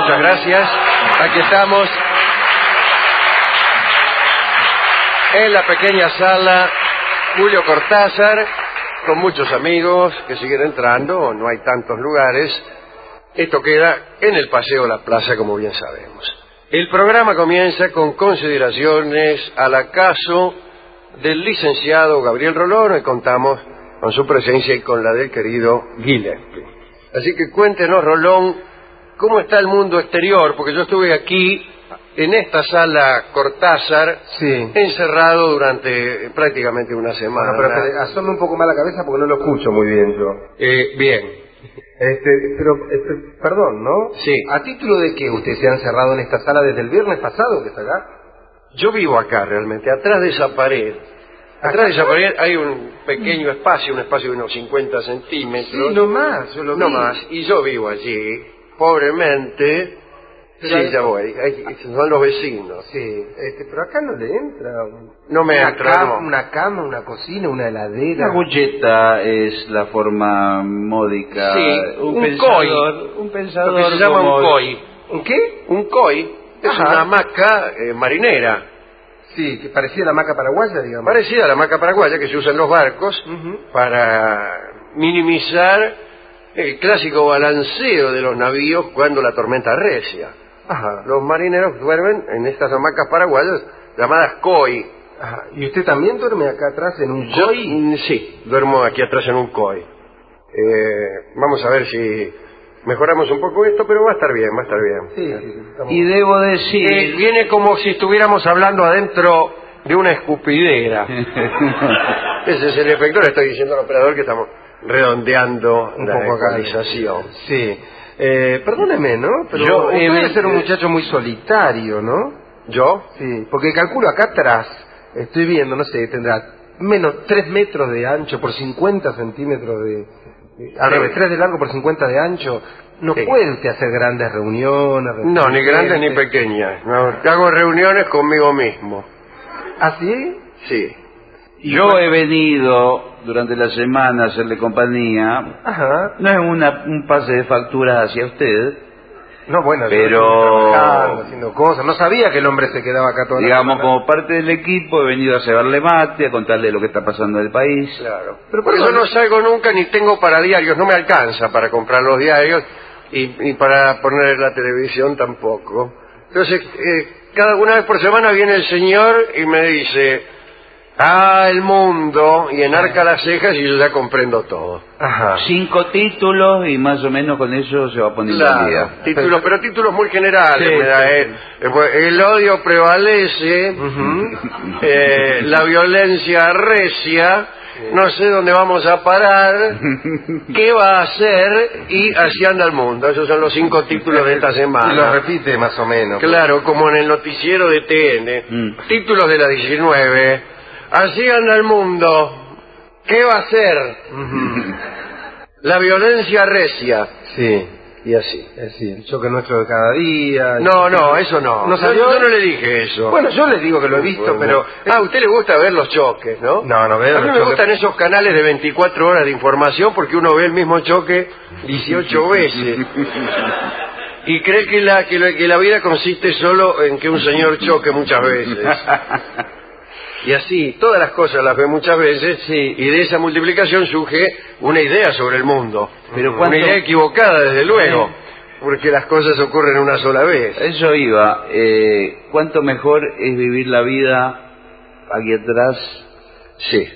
muchas gracias. Aquí estamos en la pequeña sala Julio Cortázar, con muchos amigos que siguen entrando, no hay tantos lugares. Esto queda en el Paseo La Plaza, como bien sabemos. El programa comienza con consideraciones al acaso del licenciado Gabriel Rolón, y contamos con su presencia y con la del querido Gillespie. Así que cuéntenos, Rolón, ¿cómo está el mundo exterior? Porque yo estuve aquí, en esta sala Cortázar, sí, encerrado durante prácticamente una semana. Bueno, pero asome un poco más la cabeza porque no lo escucho muy bien yo. Bien. Perdón, ¿no? Sí. ¿A título de que usted se ha encerrado en esta sala desde el viernes pasado que está acá? Yo vivo acá realmente, atrás de esa pared. Atrás de esa pared hay un pequeño espacio, un espacio de unos 50 centímetros. Sí, no más, yo lo vi. No más, y yo vivo allí, pobremente. Pero sí, ya voy, son los vecinos. Sí, pero acá no le entra. No me entra, no. Una cama, una cocina, una heladera. Una bucheta es la forma módica. Sí, un pensador, pensador. Lo que se llama un koi. ¿Un qué? Un koi es Ajá. una hamaca marinera. Sí, que parecía la hamaca paraguaya, digamos. Parecida a la hamaca paraguaya que se usa en los barcos para minimizar el clásico balanceo de los navíos cuando la tormenta arrecia. Ajá. Los marineros duermen en estas hamacas paraguayas llamadas koi. Ajá. ¿Y usted también duerme acá atrás en un koi? Sí, duermo aquí atrás en un koi. Vamos a ver si mejoramos un poco esto, pero va a estar bien, va a estar bien. Sí, estamos... Y debo decir... viene como si estuviéramos hablando adentro de una escupidera. Ese es el efecto, le estoy diciendo al operador que estamos redondeando un la poco acá. ecualización. Sí. Perdóneme, ¿no? Pero Yo, usted debe ser un muchacho muy solitario, ¿no? ¿Yo? Sí, porque calculo acá atrás, estoy viendo, no sé, tendrá menos 3 metros de ancho por 50 centímetros al revés, 3 de largo por 50 de ancho. No puede usted hacer grandes reuniones. No, ni grandes ni pequeñas. No, hago reuniones conmigo mismo. ¿Ah, sí? Sí. Yo he venido durante la semana a hacerle compañía. Ajá. No es un pase de facturas hacia usted. No, bueno, pero yo trabajando, haciendo cosas. No sabía que el hombre se quedaba acá toda la digamos, semana. como parte del equipo he venido a cebarle mate, a contarle lo que está pasando en el país. Claro. Pero por eso no salgo nunca ni tengo para diarios. No me alcanza para comprar los diarios y para poner en la televisión tampoco. Entonces, cada una vez por semana viene el señor y me dice... el mundo, y enarca las cejas y yo ya comprendo todo. Ajá. 5 títulos y más o menos con eso se va poniendo al día. Títulos, pero títulos muy generales. Sí, El odio prevalece, la violencia arrecia, no sé dónde vamos a parar, qué va a hacer, y así anda el mundo. Esos son los 5 títulos de esta semana. Y lo repite más o menos. Claro, como en el noticiero de TN. Títulos de la 19. Así anda el mundo. ¿Qué va a hacer? La violencia recia. Sí. Y así. Sí, el choque nuestro de cada día. No, eso no. ¿No salió? Yo no le dije eso. Bueno, yo le digo que lo he visto, pero... a usted le gusta ver los choques, ¿no? No veo. A mí me gustan esos canales de 24 horas de información porque uno ve el mismo choque 18 veces. Y cree que la vida consiste solo en que un señor choque muchas veces. Y así, todas las cosas las ve muchas veces, y de esa multiplicación surge una idea sobre el mundo. Pero una idea equivocada, desde luego, porque las cosas ocurren una sola vez. Eso iba. ¿Cuánto mejor es vivir la vida aquí atrás? Sí.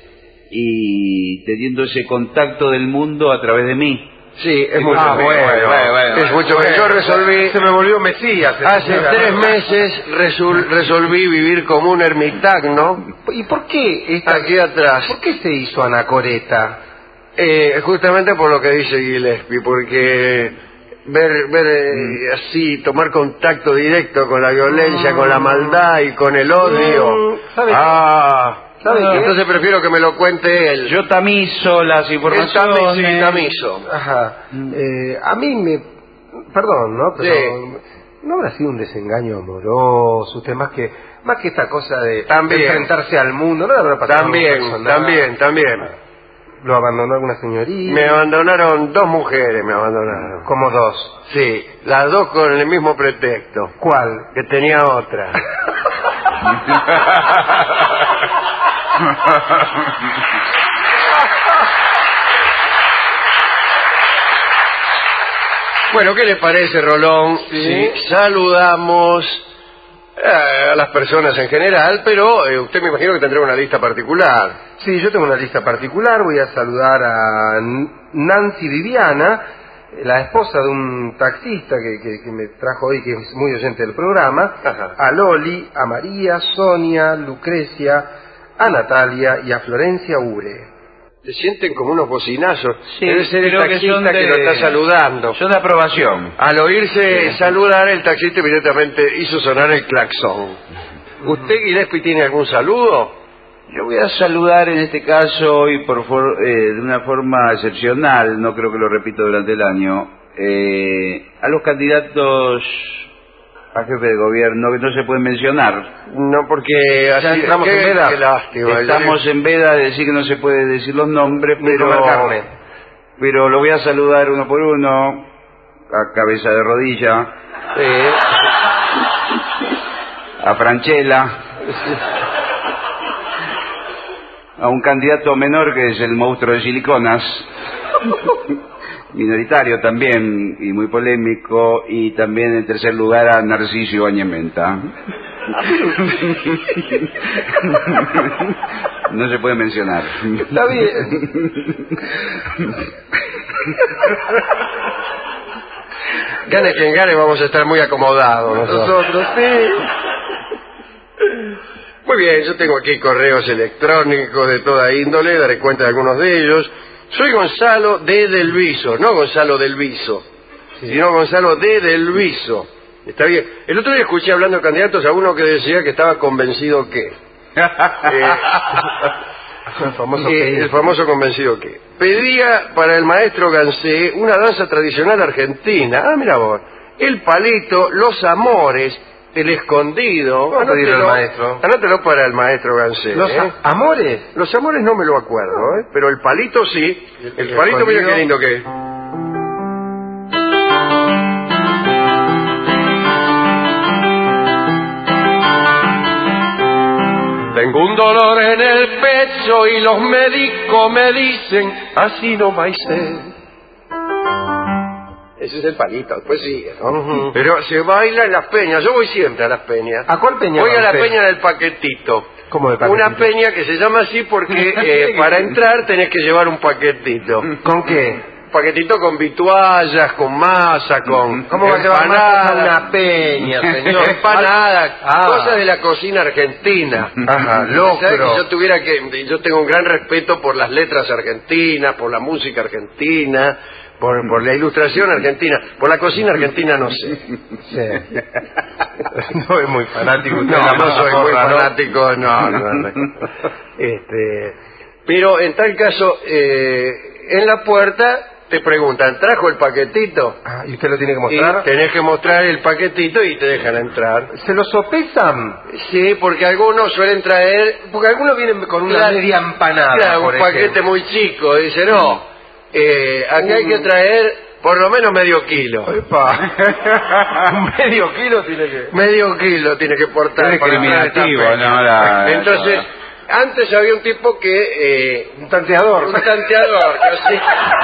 Y teniendo ese contacto del mundo a través de mí. Sí, es mucho mejor. Bueno, es mucho mejor. Yo resolví... Se me volvió Mesías. Hace 3 meses resolví vivir como un ermitaño. ¿Y por qué aquí atrás? ¿Por qué se hizo anacoreta? Justamente por lo que dice Gillespie, porque ver así, tomar contacto directo con la violencia, con la maldad y con el odio. ¿Sabe ¿Sabe qué? Entonces prefiero que me lo cuente él. Yo tamizo las informaciones. Sí, tamizo. Ajá. A mí me... Perdón, ¿no? Pero no habrá sido un desengaño amoroso, usted más que esta cosa de enfrentarse al mundo, no habrá pasado También. ¿Lo abandonó alguna señorita? Me abandonaron 2 mujeres, me abandonaron. Como 2. Sí, las 2 con el mismo pretexto. ¿Cuál? Que tenía otra. Bueno, ¿qué le parece, Rolón? Sí. Si saludamos a las personas en general, pero usted me imagino que tendrá una lista particular. Sí, yo tengo una lista particular. Voy a saludar a Nancy Viviana, la esposa de un taxista que me trajo hoy, que es muy oyente del programa. Ajá. A Loli, a María, Sonia, Lucrecia, a Natalia y a Florencia Ure. Se sienten como unos bocinazos. Sí, debe ser el creo que taxista son de- que lo está saludando. Son de aprobación. Al oírse saludar, el taxista inmediatamente hizo sonar el claxon. ¿Usted, Gillespie, tiene algún saludo? Yo voy a saludar en este caso y de una forma excepcional, no creo que lo repito durante el año, a los candidatos a jefe de gobierno que no se pueden mencionar. No, porque Ya así entramos en veda. Qué lástima. Estamos en veda de decir que no se puede decir los nombres, Ni comer carne. pero lo voy a saludar uno por uno, a cabeza de rodilla, a Franchella, a un candidato menor que es el monstruo de siliconas, minoritario también y muy polémico, y también en tercer lugar a Narciso Añementa. No se puede mencionar. Está bien. Gane quien gane, vamos a estar muy acomodados Nosotros, sí. Muy bien, yo tengo aquí correos electrónicos de toda índole, daré cuenta de algunos de ellos. Soy Gonzalo de Del Viso, no Gonzalo del Viso, sino Gonzalo de Del Viso. Está bien. El otro día escuché hablando de candidatos a uno que decía que estaba convencido que... el famoso convencido que pedía para el maestro Gansé una danza tradicional argentina. Ah, mira vos, el palito, los amores, el escondido. Vamos a pedirle al maestro. Anótelo para el maestro Gansé. ¿Los amores? Los amores no me lo acuerdo, pero el palito sí. El palito, mira qué lindo que es. Tengo un dolor en el pecho y los médicos me dicen, así no va a ser. Ese es el palito, después sigue, ¿no? Pero se baila en las peñas, yo voy siempre a las peñas. ¿A cuál peña Voy va a la usted? peña del paquetito. ¿Cómo de paquetito? Una peña que se llama así porque para entrar tenés que llevar un paquetito. ¿Con qué? Paquetito con vituallas, con masa, con ¿Cómo va a llevar más a empanadas, una peña, señor? empanadas, Ah. cosas de la cocina argentina. Ajá, ¿Sabe locro. que yo tengo un gran respeto por las letras argentinas, por la música argentina, por la ilustración argentina, por la cocina argentina no sé. Sí. No es muy fanático usted. No soy muy ¿no? fanático, no. Pero en tal caso, en la puerta te preguntan, ¿trajo el paquetito? Ah, ¿y usted lo tiene que Y mostrar? tenés que mostrar el paquetito y te dejan entrar. ¿Se lo sopesan? Sí, porque algunos suelen traer... Porque algunos vienen con una Claro, media empanada, claro, por un paquete ejemplo. muy chico. Dice, no, aquí hay que traer por lo menos medio kilo. Epa. Medio kilo tiene que... Medio kilo tiene que portar. Es para entrar a esta discriminativo, peña. no, la- Entonces, antes había un tipo que... Un tanteador. un tanteador, que así...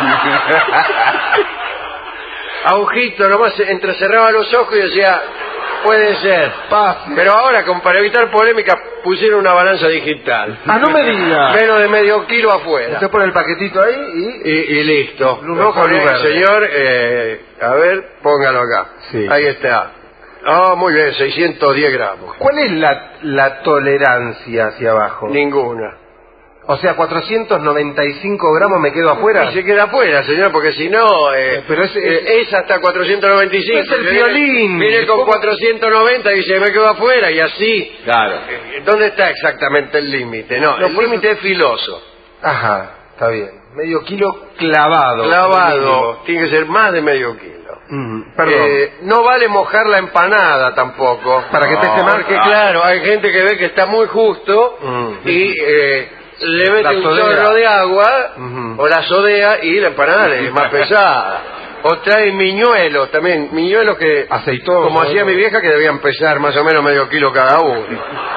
Agujito, nomás entrecerraba los ojos y decía, puede ser. Pero ahora, para evitar polémica, pusieron una balanza digital. Ah, no me diga. Menos de medio kilo afuera. Usted pone el paquetito ahí Y listo. Rojo, Pone, luz verde. señor, a ver, póngalo acá. Sí. Ahí está. Ah, muy bien, 610 gramos. ¿Cuál es la tolerancia hacia abajo? Ninguna. O sea, 495 gramos me quedo afuera. Y se queda afuera, señor, porque si no... pero es hasta 495. Es el violín. Viene con 490 y dice, me quedo afuera, y así... Claro. ¿Dónde está exactamente el límite? No, el límite es filoso. Ajá, está bien. Medio kilo clavado. Clavado. mínimo. Tiene que ser más de medio kilo. Perdón. No vale mojar la empanada tampoco. Para que pese más. Porque claro, hay gente que ve que está muy justo Mm. y le mete La un sodea. chorro de agua, Ujú. o la sodea, y la empanada es más pesada. O trae miñuelos también, miñuelos que, Aceitosos, como hacía mi vieja, que debían pesar más o menos medio kilo cada uno.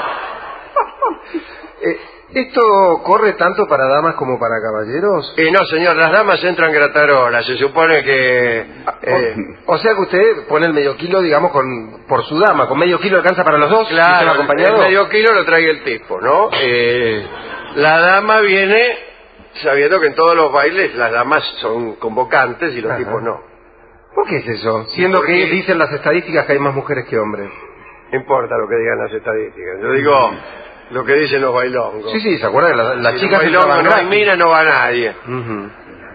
¿Esto corre tanto para damas como para caballeros? Y no, señor, las damas entran gratarolas. Se supone que... O sea que usted pone el medio kilo, digamos, por su dama. ¿Con medio kilo alcanza para los dos? ¿Y claro, son acompañados? el medio kilo lo trae el tipo, ¿no? La dama viene sabiendo que en todos los bailes las damas son convocantes y los Ajá. tipos no. ¿Por qué es eso? Siendo Porque- que dicen las estadísticas que hay más mujeres que hombres. No importa lo que digan las estadísticas. Yo digo lo que dicen los bailongos. Sí, ¿se acuerdan? Las Si chicas los bailongos entraban no hay gratis. mina, no va nadie. Ujú.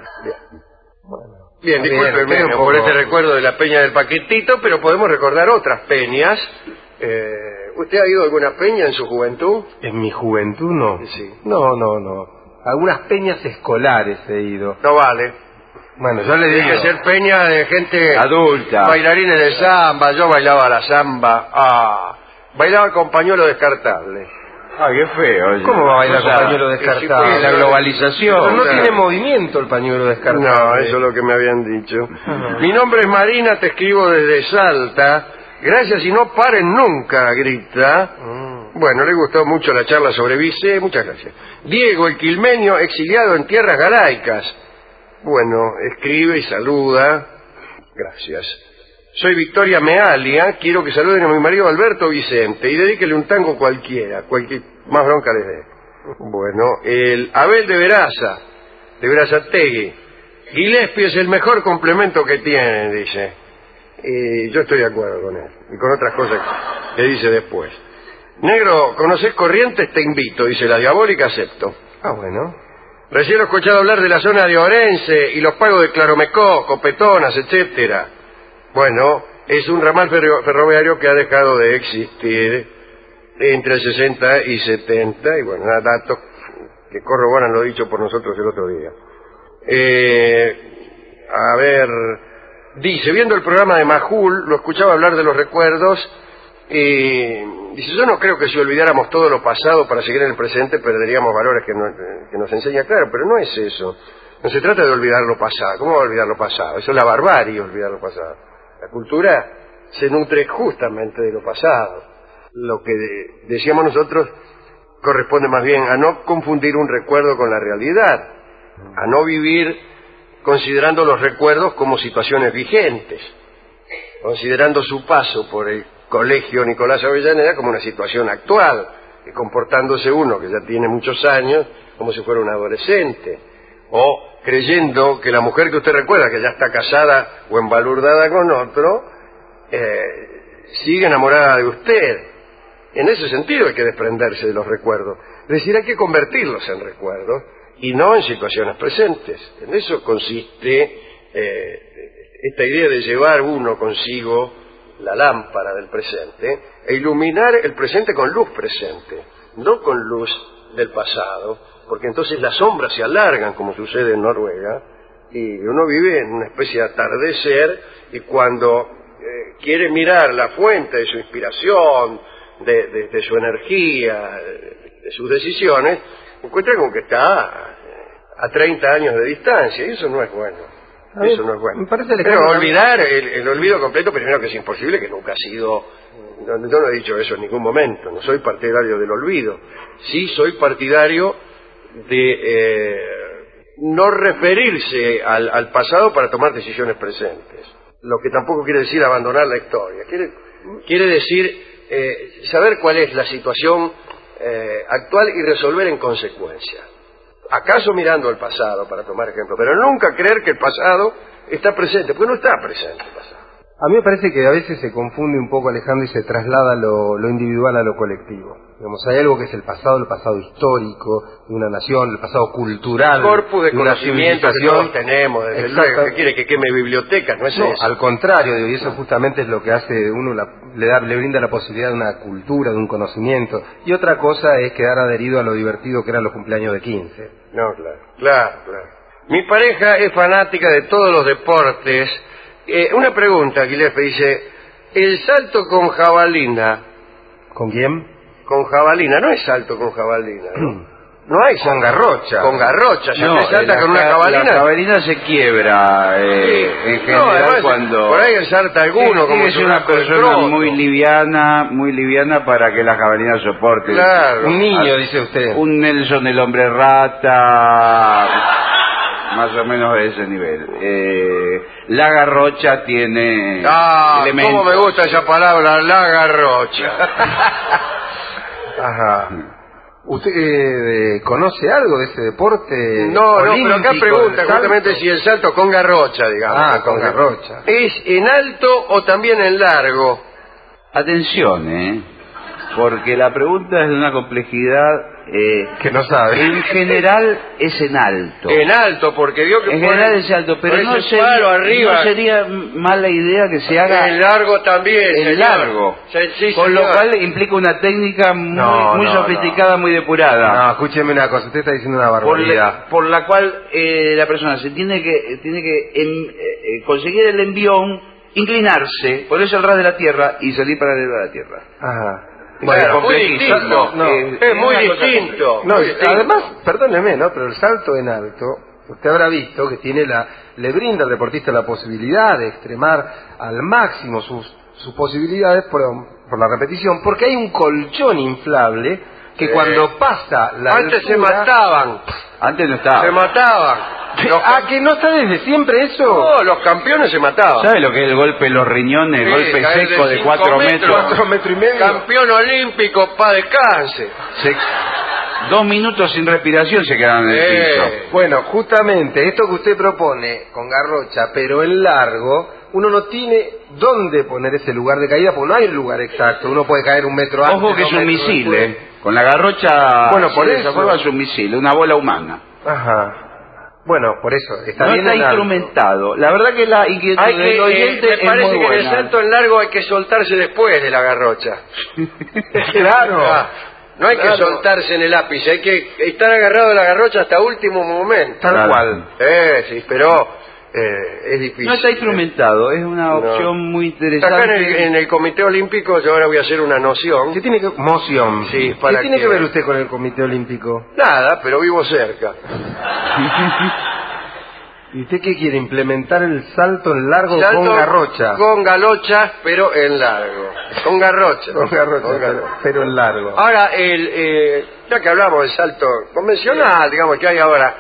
Bien, Bien, discúlpenme queda un por poco- este recuerdo de la peña del Paquetito, pero podemos recordar otras peñas. ¿Usted ha ido a alguna peña en su juventud? En mi juventud no. Sí. No. Algunas peñas escolares he ido. No vale. Bueno, yo le Tiene digo. que ser peña de gente Adulta. bailarines de samba. Yo bailaba la samba. Bailaba con pañuelo descartable. Ah, qué feo. oye. ¿Cómo va a bailar con O sea, pañuelo descartable? la Pero globalización. no Claro. tiene movimiento el pañuelo descartable. No, eso es lo que me habían dicho. Mi nombre es Marina, te escribo desde Salta. Gracias y no paren nunca, grita. Bueno, le gustó mucho la charla sobre Vice, muchas gracias. Diego, el quilmenio, exiliado en tierras galaicas. Bueno, escribe y saluda. Gracias. Soy Victoria Mealia, quiero que saluden a mi marido Alberto Vicente y dedíquele un tango cualquiera, cualquier más bronca les dé. Bueno, el Abel de Verazategui. Gillespie es el mejor complemento que tiene, dice. Y yo estoy de acuerdo con él. Y con otras cosas que dice después. Negro, ¿conoces Corrientes? Te invito, dice la diabólica, acepto. Ah, bueno. Recién he escuchado hablar de la zona de Orense y los pagos de Claromecó, Copetonas, etcétera. Bueno, es un ramal ferroviario que ha dejado de existir entre el 60 y 70, y bueno, datos que corroboran lo dicho por nosotros el otro día. A ver, dice, viendo el programa de Majul, lo escuchaba hablar de los recuerdos, y dice, yo no creo que si olvidáramos todo lo pasado para seguir en el presente perderíamos valores que nos enseña, claro, pero no es eso. No se trata de olvidar lo pasado. ¿Cómo va a olvidar lo pasado? Eso es la barbarie, olvidar lo pasado. La cultura se nutre justamente de lo pasado. Lo que decíamos nosotros corresponde más bien a no confundir un recuerdo con la realidad, a no vivir considerando los recuerdos como situaciones vigentes, considerando su paso por el Colegio Nicolás Avellaneda como una situación actual, y comportándose uno que ya tiene muchos años como si fuera un adolescente, o creyendo que la mujer que usted recuerda, que ya está casada o embalurdada con otro, sigue enamorada de usted. En ese sentido hay que desprenderse de los recuerdos. Es decir, hay que convertirlos en recuerdos y no en situaciones presentes. En eso consiste esta idea de llevar uno consigo la lámpara del presente e iluminar el presente con luz presente, no con luz del pasado, porque entonces las sombras se alargan, como sucede en Noruega, y uno vive en una especie de atardecer, y cuando quiere mirar la fuente de su inspiración, de su energía, de sus decisiones, encuentra como que está a 30 años de distancia, y eso no es bueno. Eso no es bueno. Me parece Pero olvidar el olvido completo, primero que es imposible, que nunca ha sido... Yo no he dicho eso en ningún momento, no soy partidario del olvido. Sí soy partidario de no referirse al pasado para tomar decisiones presentes. Lo que tampoco quiere decir abandonar la historia. Quiere decir saber cuál es la situación actual y resolver en consecuencia. ¿Acaso mirando al pasado, para tomar ejemplo? Pero nunca creer que el pasado está presente, porque no está presente el pasado. A mí me parece que a veces se confunde un poco, Alejandro, y se traslada lo individual a lo colectivo. Digamos, hay algo que es el pasado histórico de una nación, el pasado cultural Corpus de una conocimiento que civilización. todos tenemos, desde Exacto. luego. ¿Qué quiere que queme bibliotecas? No es No, eso. al contrario, digo, y eso justamente es lo que hace uno, le brinda la posibilidad de una cultura, de un conocimiento. Y otra cosa es quedar adherido a lo divertido que eran los cumpleaños de 15. No, claro. Mi pareja es fanática de todos los deportes. Una pregunta, Gillespie, dice, el salto con jabalina. ¿Con quién? Con jabalina, no es salto con jabalina, ¿no? No hay con garrocha. Con garrocha, No, se salta con una cabalina. La cabalina se quiebra en general además, cuando... Por ahí salta alguno, como es una persona muy liviana para que la jabalina soporte. Claro. Un niño, dice usted. Un Nelson el hombre rata, más o menos de ese nivel. La garrocha tiene elementos. Cómo me gusta esa palabra, la garrocha. Ajá. ¿Usted conoce algo de ese deporte? No, pero acá pregunta el salto? justamente si el salto con garrocha, digamos. Con garrocha. ¿Es en alto o también en largo? Atención, porque la pregunta es de una complejidad que no sabe. En general es en alto. En alto, porque vio que en general es alto, pero no sería mala idea que se haga en largo también. En largo. Sí, con lo cual implica una técnica muy sofisticada, muy depurada. No, escúcheme una cosa, usted está diciendo una barbaridad. Por la cual la persona se tiene que conseguir el envión, inclinarse, ponerse al ras de la tierra y salir para arriba de la tierra. Ajá. Bueno, muy distinto. Es muy distinto. Además, perdóneme, ¿no? Pero el salto en alto, usted habrá visto que le brinda al deportista la posibilidad de extremar al máximo sus posibilidades por la repetición, porque hay un colchón inflable que cuando pasa la Antes altura, se mataban. Antes no estaba. Se mataban. ¿Que no está desde siempre eso? No, los campeones se mataban. ¿Sabe lo que es el golpe en los riñones, el golpe seco de 4 metros? 4 metros y medio. Campeón olímpico, pa' descanse. 2 minutos sin respiración se quedan en el piso. Bueno, justamente esto que usted propone con garrocha, pero en largo, uno no tiene dónde poner ese lugar de caída, porque no hay un lugar exacto. Uno puede caer 1 metro antes. Ojo que es un misil, Con la garrocha, bueno, por eso es un misil, una bola humana. Ajá. Bueno, por eso. No está instrumentado. La verdad que la inquietud del oyente me parece es muy que buena. en el salto en largo hay que soltarse después de la garrocha. Claro. No hay que soltarse en el ápice, hay que estar agarrado de la garrocha hasta último momento. Tal cual. Sí, pero es difícil. No está instrumentado, es una opción muy interesante. Acá en el Comité Olímpico yo ahora voy a hacer una noción. ¿Qué tiene que moción? Sí, ¿Qué tiene que ver usted con el Comité Olímpico? Nada, pero vivo cerca. ¿Y usted qué quiere? ¿Implementar el salto en largo con garrocha? Con galocha, pero en largo. Con garrocha. Con garrocha, pero en largo. Ahora, ya que hablamos del salto convencional, digamos que hay ahora,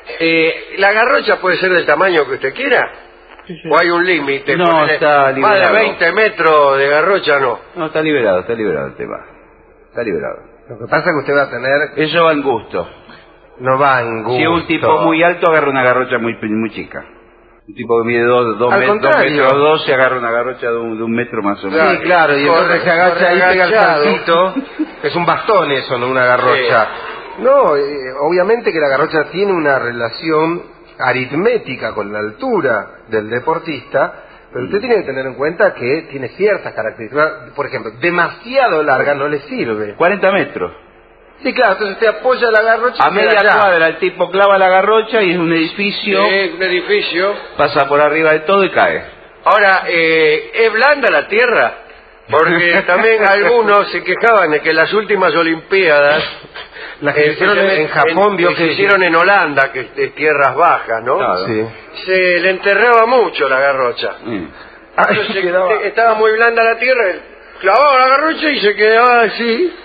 ¿la garrocha puede ser del tamaño que usted quiera? ¿O hay un límite? No, está liberado. Más de 20 metros de garrocha no. No, está liberado el tema. Está liberado. Lo que pasa es que usted va a tener... Eso va en gusto. No va en gusto. Si es un tipo muy alto, agarra una garrocha muy chica. Un tipo que mide 2 metros 2 se agarra una garrocha de un metro más o menos. Sí, claro, y entonces se agacha ahí, pega el saltito. Es un bastón eso, no una garrocha. Sí. No, obviamente que la garrocha tiene una relación aritmética con la altura del deportista, pero usted tiene que tener en cuenta que tiene ciertas características. Por ejemplo, demasiado larga no le sirve. 40 metros. Sí, claro, entonces usted apoya la garrocha a media cuadra, el tipo clava la garrocha y es un edificio. Un edificio. Pasa por arriba de todo y cae. Ahora, ¿es blanda la tierra? Porque también algunos se quejaban de que las últimas Olimpiadas, las que se hicieron en Japón, que se hicieron en Holanda, que es tierras bajas, ¿no? Claro. Sí. Se le enterraba mucho la garrocha. Entonces, estaba muy blanda la tierra, clavaba la garrocha y se quedaba así.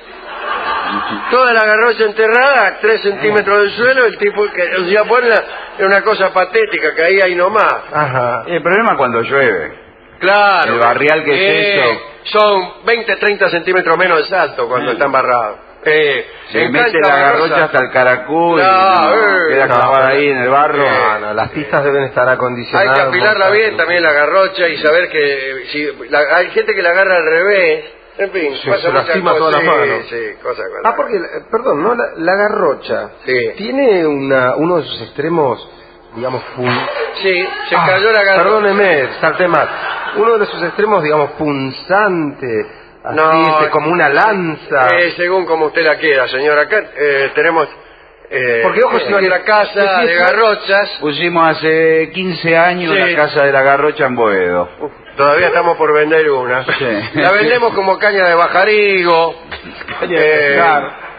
Toda la garrocha enterrada a 3 centímetros del suelo, el tipo que decía ponerla era una cosa patética, caía ahí nomás. Ajá. El problema es cuando llueve. Claro. El barrial que es eso. Son 20-30 centímetros menos de salto cuando está embarrado. Se mete la garrocha hasta el caracol, queda clavada ahí en el barro. Las pistas deben estar acondicionadas. Hay que apilarla bien también la garrocha y saber que hay gente que la agarra al revés. En fin, se lastima todas las manos. Sí, cosas. Porque, perdón, ¿no? La garrocha tiene uno de sus extremos, digamos, Sí, se cayó la garrocha. Perdóneme, salté mal. Uno de sus extremos, digamos, punzante, así, como una lanza. Según como usted la quiera, señora. Acá tenemos... porque ojo, si nuestra casa de garrochas. Pusimos hace 15 años la casa de la garrocha en Boedo. Todavía estamos por vender una. Sí. La vendemos como caña de bajarigo.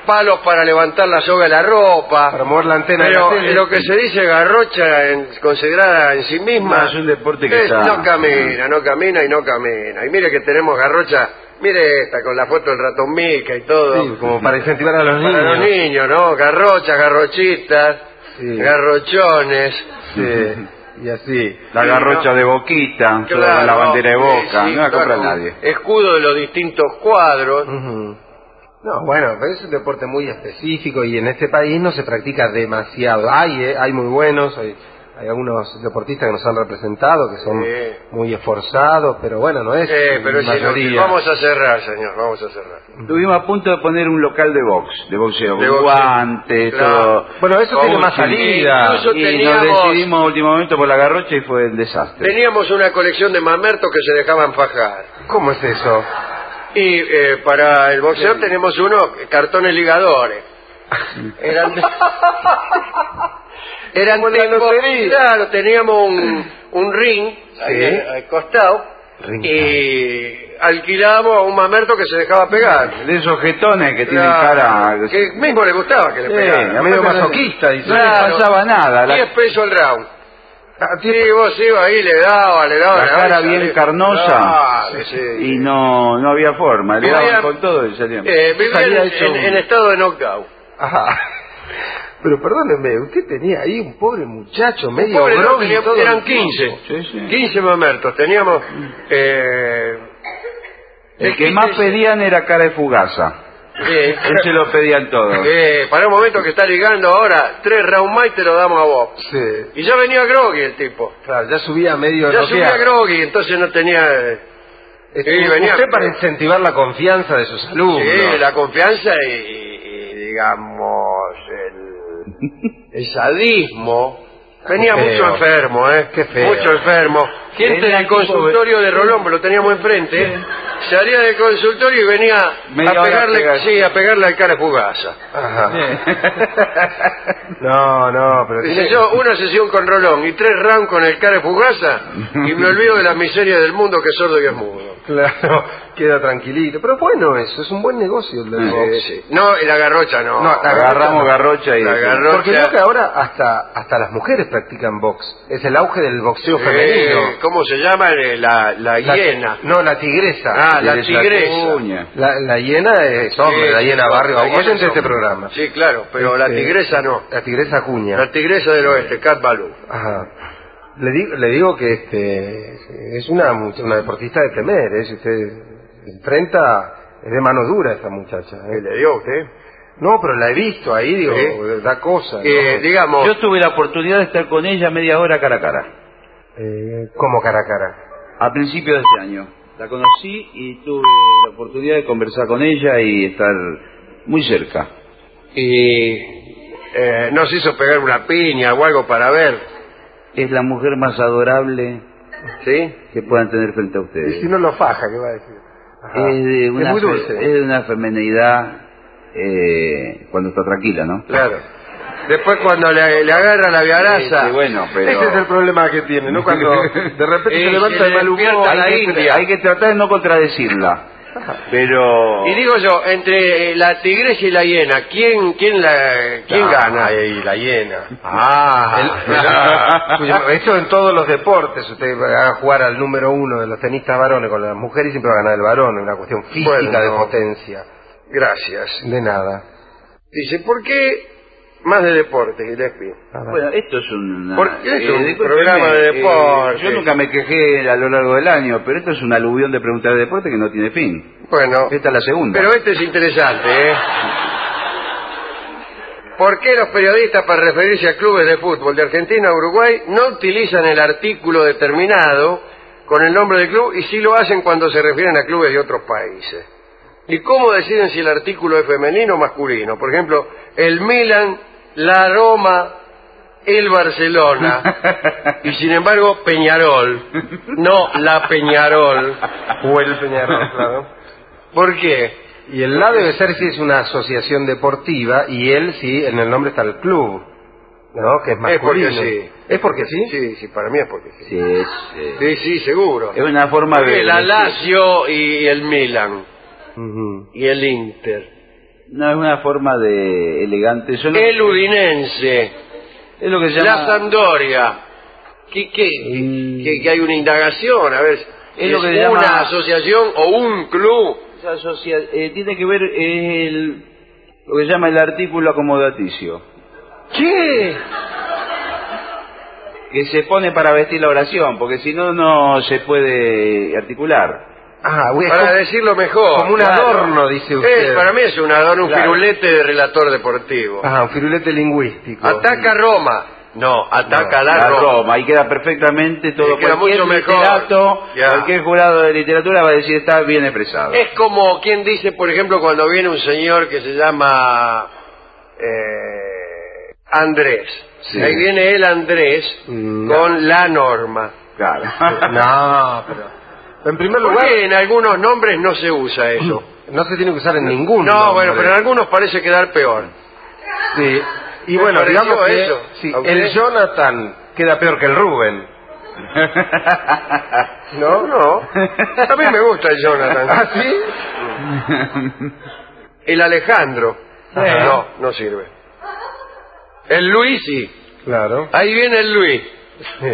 palos para levantar la soga de la ropa. Para mover la antena de la Pero tele. lo que se dice garrocha, considerada en sí misma, No, es un deporte que está... no camina, no camina y no camina. Y mire que tenemos garrocha, mire esta, con la foto del ratón Mica y todo. Sí, como para incentivar a los niños. Para los niños, ¿no? Garrochas, garrochitas, Sí. garrochones. Sí, y así. La garrocha de Boquita, toda con la bandera de Boca, sí, no la compra con nadie. escudo de los distintos cuadros. Ujú. No, bueno, pero es un deporte muy específico y en este país no se practica demasiado. Hay muy buenos, hay algunos deportistas que nos han representado que son Sí. muy esforzados, pero bueno, no es Pero la es inútil. mayoría. Vamos a cerrar, señor, vamos a cerrar. Estuvimos a punto de poner un local de box, de boxeo, De con boxeo. guantes, Claro. todo. Bueno, eso tiene más Coaching. salida. Incluso Y teníamos- nos decidimos a último momento por la garrocha y fue el desastre. Teníamos una colección de mamertos que se dejaban fajar. ¿Cómo es eso? Y para el boxeo tenemos cartones ligadores. Eran Como en la tipos- lotería. claro, teníamos un ring ahí al costado Ring. y alquilábamos a un mamerto que se dejaba pegar. De esos jetones que tienen Claro, cara... que mismo le gustaba que le pegara. medio masoquista, dice. No le pasaba nada. 10 pesos el round. Ah, Sí, vos ibas ahí, le daba, La cara y bien salía. carnosa. Claro, sí, Y sí. no había forma. Le Vivía- daban con todo y salían. Vivía Salía hecho un- en estado de knockout. Ajá. Pero perdóneme, usted tenía ahí un pobre muchacho medio Pobre, no, groggy y teníamos- todo. eran 15. Sí, sí. 15 mamertos. Teníamos... El que más pedían era cara de fugaza. Ese lo pedían todos. para un momento que está ligando ahora, 3 rounds más y te lo damos a vos. Sí, Y ya venía groggy el tipo. claro, ya subía medio Ya noqueado. subía groggy, entonces no tenía... venía- Usted para incentivar la confianza de sus alumnos. Sí, la confianza y, digamos, el sadismo. Venía Qué mucho feo. enfermo, Qué feo. Mucho enfermo. Gente Era del tipo consultorio de Rolón, lo teníamos enfrente, salía del consultorio y venía Media a hora pegarle, pegar. sí, a pegarle al cara fugaza. Ajá. No, pero Dice tiene- yo, una sesión con Rolón y 3 rounds con el cara fugaza y me olvido de la miseria del mundo que es sordo y es mudo. Claro, queda tranquilito. Pero bueno, eso es un buen negocio el del box. Sí. No, y la garrocha no. No, la Agarramos garrocha y... La garrocha. Porque veo que ahora hasta las mujeres practican box. Es el auge del boxeo femenino. ¿Cómo se llama? La hiena. No, la tigresa. Ah, la Tigresa tigresa. Cuña. La hiena es hombre, Sí, la hiena sí, barrio. la hiena Oyen de es este hombre. programa. Sí, claro, pero la tigresa no. La tigresa cuña. La tigresa del oeste, Cat Baloo. Ajá. Le digo que es una deportista de temer, ¿eh? Si usted enfrenta, es de mano dura esta muchacha. ¿Qué ¿eh? le dio a usted? No, pero la he visto ahí, digo, Sí. da cosa. ¿no? Digamos, Yo tuve la oportunidad de estar con ella media hora cara a cara. Como cara a cara. A principios de este año. La conocí y tuve la oportunidad de conversar con ella y estar muy cerca. nos hizo pegar una piña o algo para ver, Es la mujer más adorable ¿sí? que puedan tener frente a Y ustedes. si no lo faja, ¿qué va a decir? Ajá. Es de una, muy dulce. es de una femenidad cuando está tranquila, ¿no? Claro. Después cuando le agarra la viaraza, Sí, bueno, pero... Ese es el problema que tiene, ¿no? Cuando de repente se levanta se de mal humor. despierta la hay, India. hay que tratar de no contradecirla. Pero... Y digo yo, entre la tigresa y la hiena, ¿quién gana? Ahí, la hiena. Ah, Eso en todos los deportes, usted va a jugar al número 1 de los tenistas varones con las mujeres y siempre va a ganar el varón, es una cuestión física Bueno, de no. potencia. gracias. De nada. Dice, ¿por qué más de deporte, Gillespie? Bueno, esto es un Porque es un programa de deporte. yo nunca me quejé a lo largo del año, pero esto es un aluvión de preguntas de deporte que no tiene fin. Bueno, Esta es la segunda. pero este es interesante, ¿eh? ¿Por qué los periodistas, para referirse a clubes de fútbol de Argentina o Uruguay, no utilizan el artículo determinado con el nombre del club y sí lo hacen cuando se refieren a clubes de otros países? ¿Y cómo deciden si el artículo es femenino o masculino? Por ejemplo, el Milan, la Roma, el Barcelona y sin embargo Peñarol, no la Peñarol. O el Peñarol, claro. ¿Por qué? Y el la debe ser si es una asociación deportiva y él sí, en el nombre está el club, ¿no? Que es masculino. Es porque sí. ¿Es porque sí? Sí, sí, para mí es porque sí. Sí, es, Sí, seguro. es una forma de... Porque la Lazio y el Milan Ujú. y el Inter. No es una forma de elegante. El Udinense. Es lo que se llama... La Sampdoria. Que hay una indagación, a ver, Es lo que se una llama... asociación o un club. tiene que ver lo que se llama el artículo acomodaticio. ¿Qué? Que se pone para vestir la oración, porque si no, no se puede articular. Para decirlo mejor. Como un adorno, dice usted. Para mí es un adorno, un Claro. firulete de relator deportivo. Un firulete lingüístico. Ataca Roma. No, ataca la Roma. Ahí queda perfectamente todo. Queda Cualquier mucho mejor. literato, Ya. cualquier jurado de literatura va a decir está bien expresado. Es como quien dice, por ejemplo, cuando viene un señor que se llama Andrés. Sí. Ahí viene el Andrés con la norma. Claro. No, pero... En primer ¿Por lugar, qué en algunos nombres no se usa eso? no se tiene que usar en ningún No, nombre. bueno, pero en algunos parece quedar peor. Sí. Y ¿Me bueno, pareció digamos que eso? sí, ¿A usted? el Jonathan queda peor que el Rubén. No, no. A mí me gusta el Jonathan. ¿Ah, sí? El Alejandro. Ajá. No sirve. El Luis sí. Claro. Ahí viene el Luis. Sí.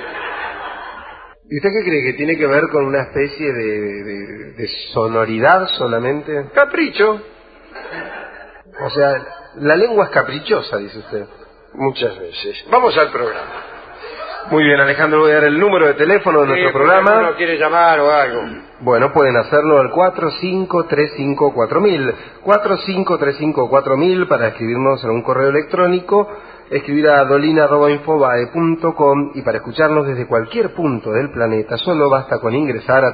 ¿Y usted qué cree? ¿Que tiene que ver con una especie de sonoridad solamente? Capricho. O sea, la lengua es caprichosa, dice usted. Muchas veces. Vamos al programa. Muy bien, Alejandro, voy a dar el número de teléfono de nuestro programa. ¿Uno quiere llamar o algo? Bueno, pueden hacerlo al 45354000. 45354000 para escribirnos en un correo electrónico, escribir a dolina@infobae.com, y para escucharnos desde cualquier punto del planeta solo basta con ingresar a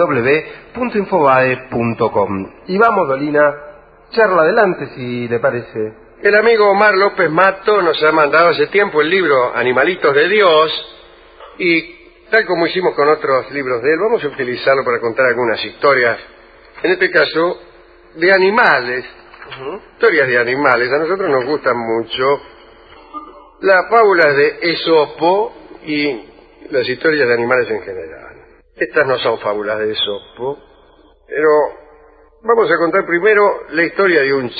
www.infobae.com. Y vamos, Dolina, charla adelante si le parece. El amigo Omar López Mato nos ha mandado hace tiempo el libro Animalitos de Dios, y tal como hicimos con otros libros de él, vamos a utilizarlo para contar algunas historias, en este caso de animales, historias de animales. A nosotros nos gustan mucho las fábulas de Esopo y las historias de animales en general. Estas no son fábulas de Esopo, pero vamos a contar primero la historia de un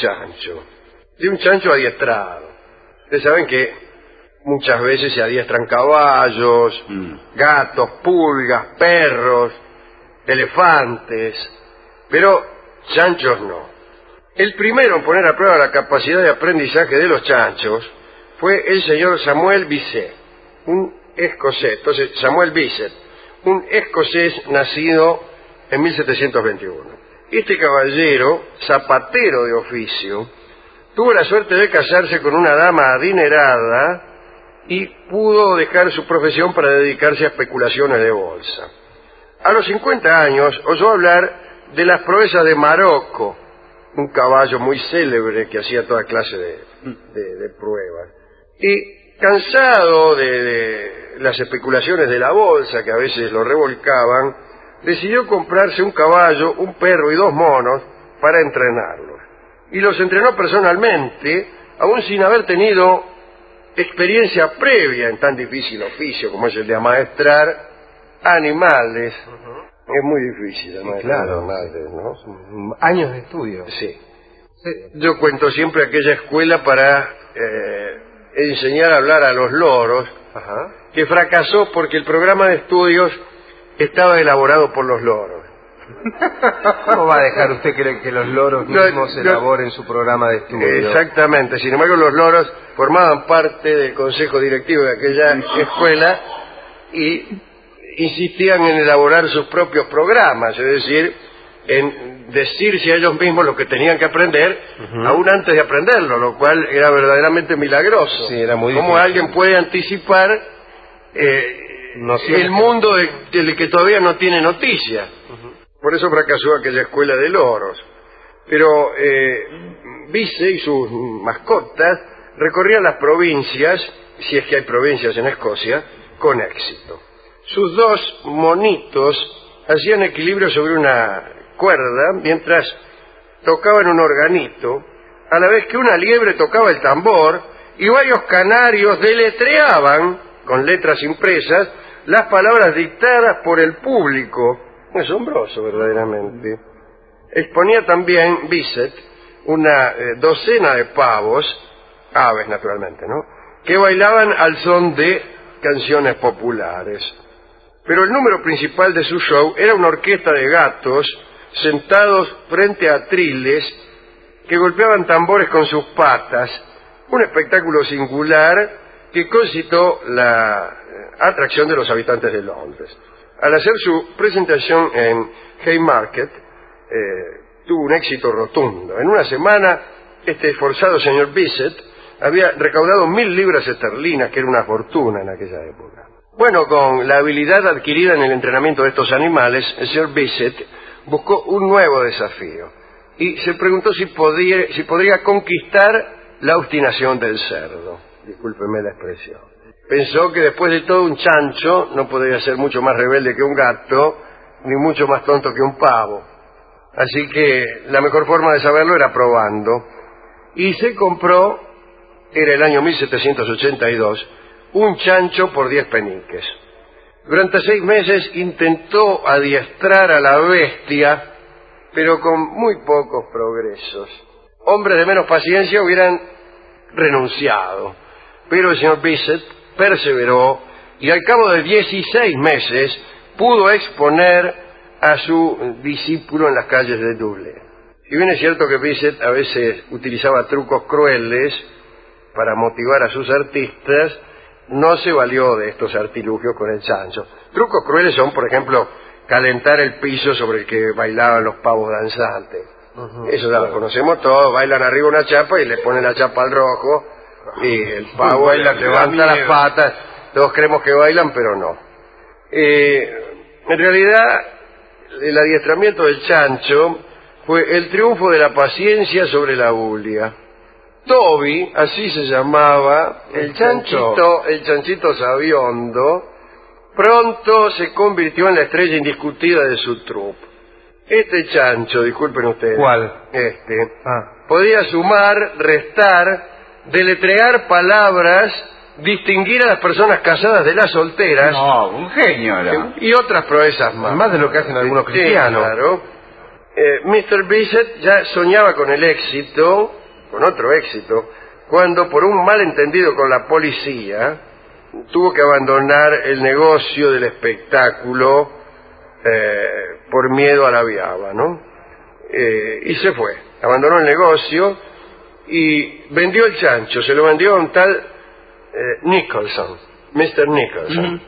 chancho adiestrado. Ustedes saben que muchas veces se adiestran caballos, gatos, pulgas, perros, elefantes, pero chanchos no. El primero en poner a prueba la capacidad de aprendizaje de los chanchos fue el señor Samuel Bisset, un escocés. Entonces, Samuel Bisset, un escocés nacido en 1721. Este caballero, zapatero de oficio, tuvo la suerte de casarse con una dama adinerada y pudo dejar su profesión para dedicarse a especulaciones de bolsa. A los 50 años oyó hablar de las proezas de Marocco, un caballo muy célebre que hacía toda clase de pruebas. Y cansado de las especulaciones de la bolsa, que a veces lo revolcaban, decidió comprarse un caballo, un perro y 2 monos para entrenarlos. Y los entrenó personalmente, aún sin haber tenido experiencia previa en tan difícil oficio como es el de amaestrar animales. Es muy difícil amaestrar animales, ¿no? Años de estudio. Sí. Yo cuento siempre aquella escuela para enseñar a hablar a los loros, que fracasó porque el programa de estudios estaba elaborado por los loros. ¿Cómo va a dejar usted que los loros mismos elaboren su programa de estudio? Exactamente. Sin embargo, los loros formaban parte del consejo directivo de aquella escuela y insistían en elaborar sus propios programas, es decir, en decirse a ellos mismos lo que tenían que aprender, aún antes de aprenderlo, lo cual era verdaderamente milagroso. Sí, era muy ¿Cómo difícil. alguien puede anticipar el mundo del que todavía no tiene noticia? Por eso fracasó aquella escuela de loros. Pero Vice y sus mascotas recorrían las provincias, si es que hay provincias en Escocia, con éxito. Sus 2 monitos hacían equilibrio sobre una cuerda mientras tocaban un organito, a la vez que una liebre tocaba el tambor y varios canarios deletreaban, con letras impresas, las palabras dictadas por el público. Asombroso, verdaderamente. Exponía también Bisset una docena de pavos, aves naturalmente, ¿no?, que bailaban al son de canciones populares. Pero el número principal de su show era una orquesta de gatos sentados frente a atriles que golpeaban tambores con sus patas, un espectáculo singular que concitó la atracción de los habitantes de Londres. Al hacer su presentación en Haymarket, tuvo un éxito rotundo. En una semana, este esforzado señor Bissett había recaudado 1000 libras esterlinas, que era una fortuna en aquella época. Bueno, con la habilidad adquirida en el entrenamiento de estos animales, el señor Bissett buscó un nuevo desafío y se preguntó si podría conquistar la obstinación del cerdo. Discúlpeme la expresión. Pensó que después de todo un chancho no podría ser mucho más rebelde que un gato, ni mucho más tonto que un pavo. Así que la mejor forma de saberlo era probando. Y se compró, era el año 1782, un chancho por 10 peniques. Durante 6 meses intentó adiestrar a la bestia, pero con muy pocos progresos. Hombres de menos paciencia hubieran renunciado, pero el señor Bissett perseveró y al cabo de 16 meses pudo exponer a su discípulo en las calles de Dublín. Si bien es cierto que Bissett a veces utilizaba trucos crueles para motivar a sus artistas, no se valió de estos artilugios con el chancho. Trucos crueles son, por ejemplo, calentar el piso sobre el que bailaban los pavos danzantes. Eso ya lo conocemos todos, bailan arriba una chapa y le ponen la chapa al rojo y el pavo levanta las patas. Todos creemos que bailan, pero no. En realidad, el adiestramiento del chancho fue el triunfo de la paciencia sobre la bulia. Toby, así se llamaba, el chanchito sabiondo, pronto se convirtió en la estrella indiscutida de su troupe. Este chancho, disculpen ustedes. ¿Cuál? Podía sumar, restar, deletrear palabras, distinguir a las personas casadas de las solteras. No, un genio era. Y otras proezas más. Más de lo que hacen algunos cristianos. Claro. Mr. Bissett ya soñaba con el éxito, con otro éxito, cuando por un malentendido con la policía tuvo que abandonar el negocio del espectáculo por miedo a la viaba, ¿no? Y se fue, abandonó el negocio y vendió el chancho, se lo vendió a un tal Nicholson, Mr. Nicholson.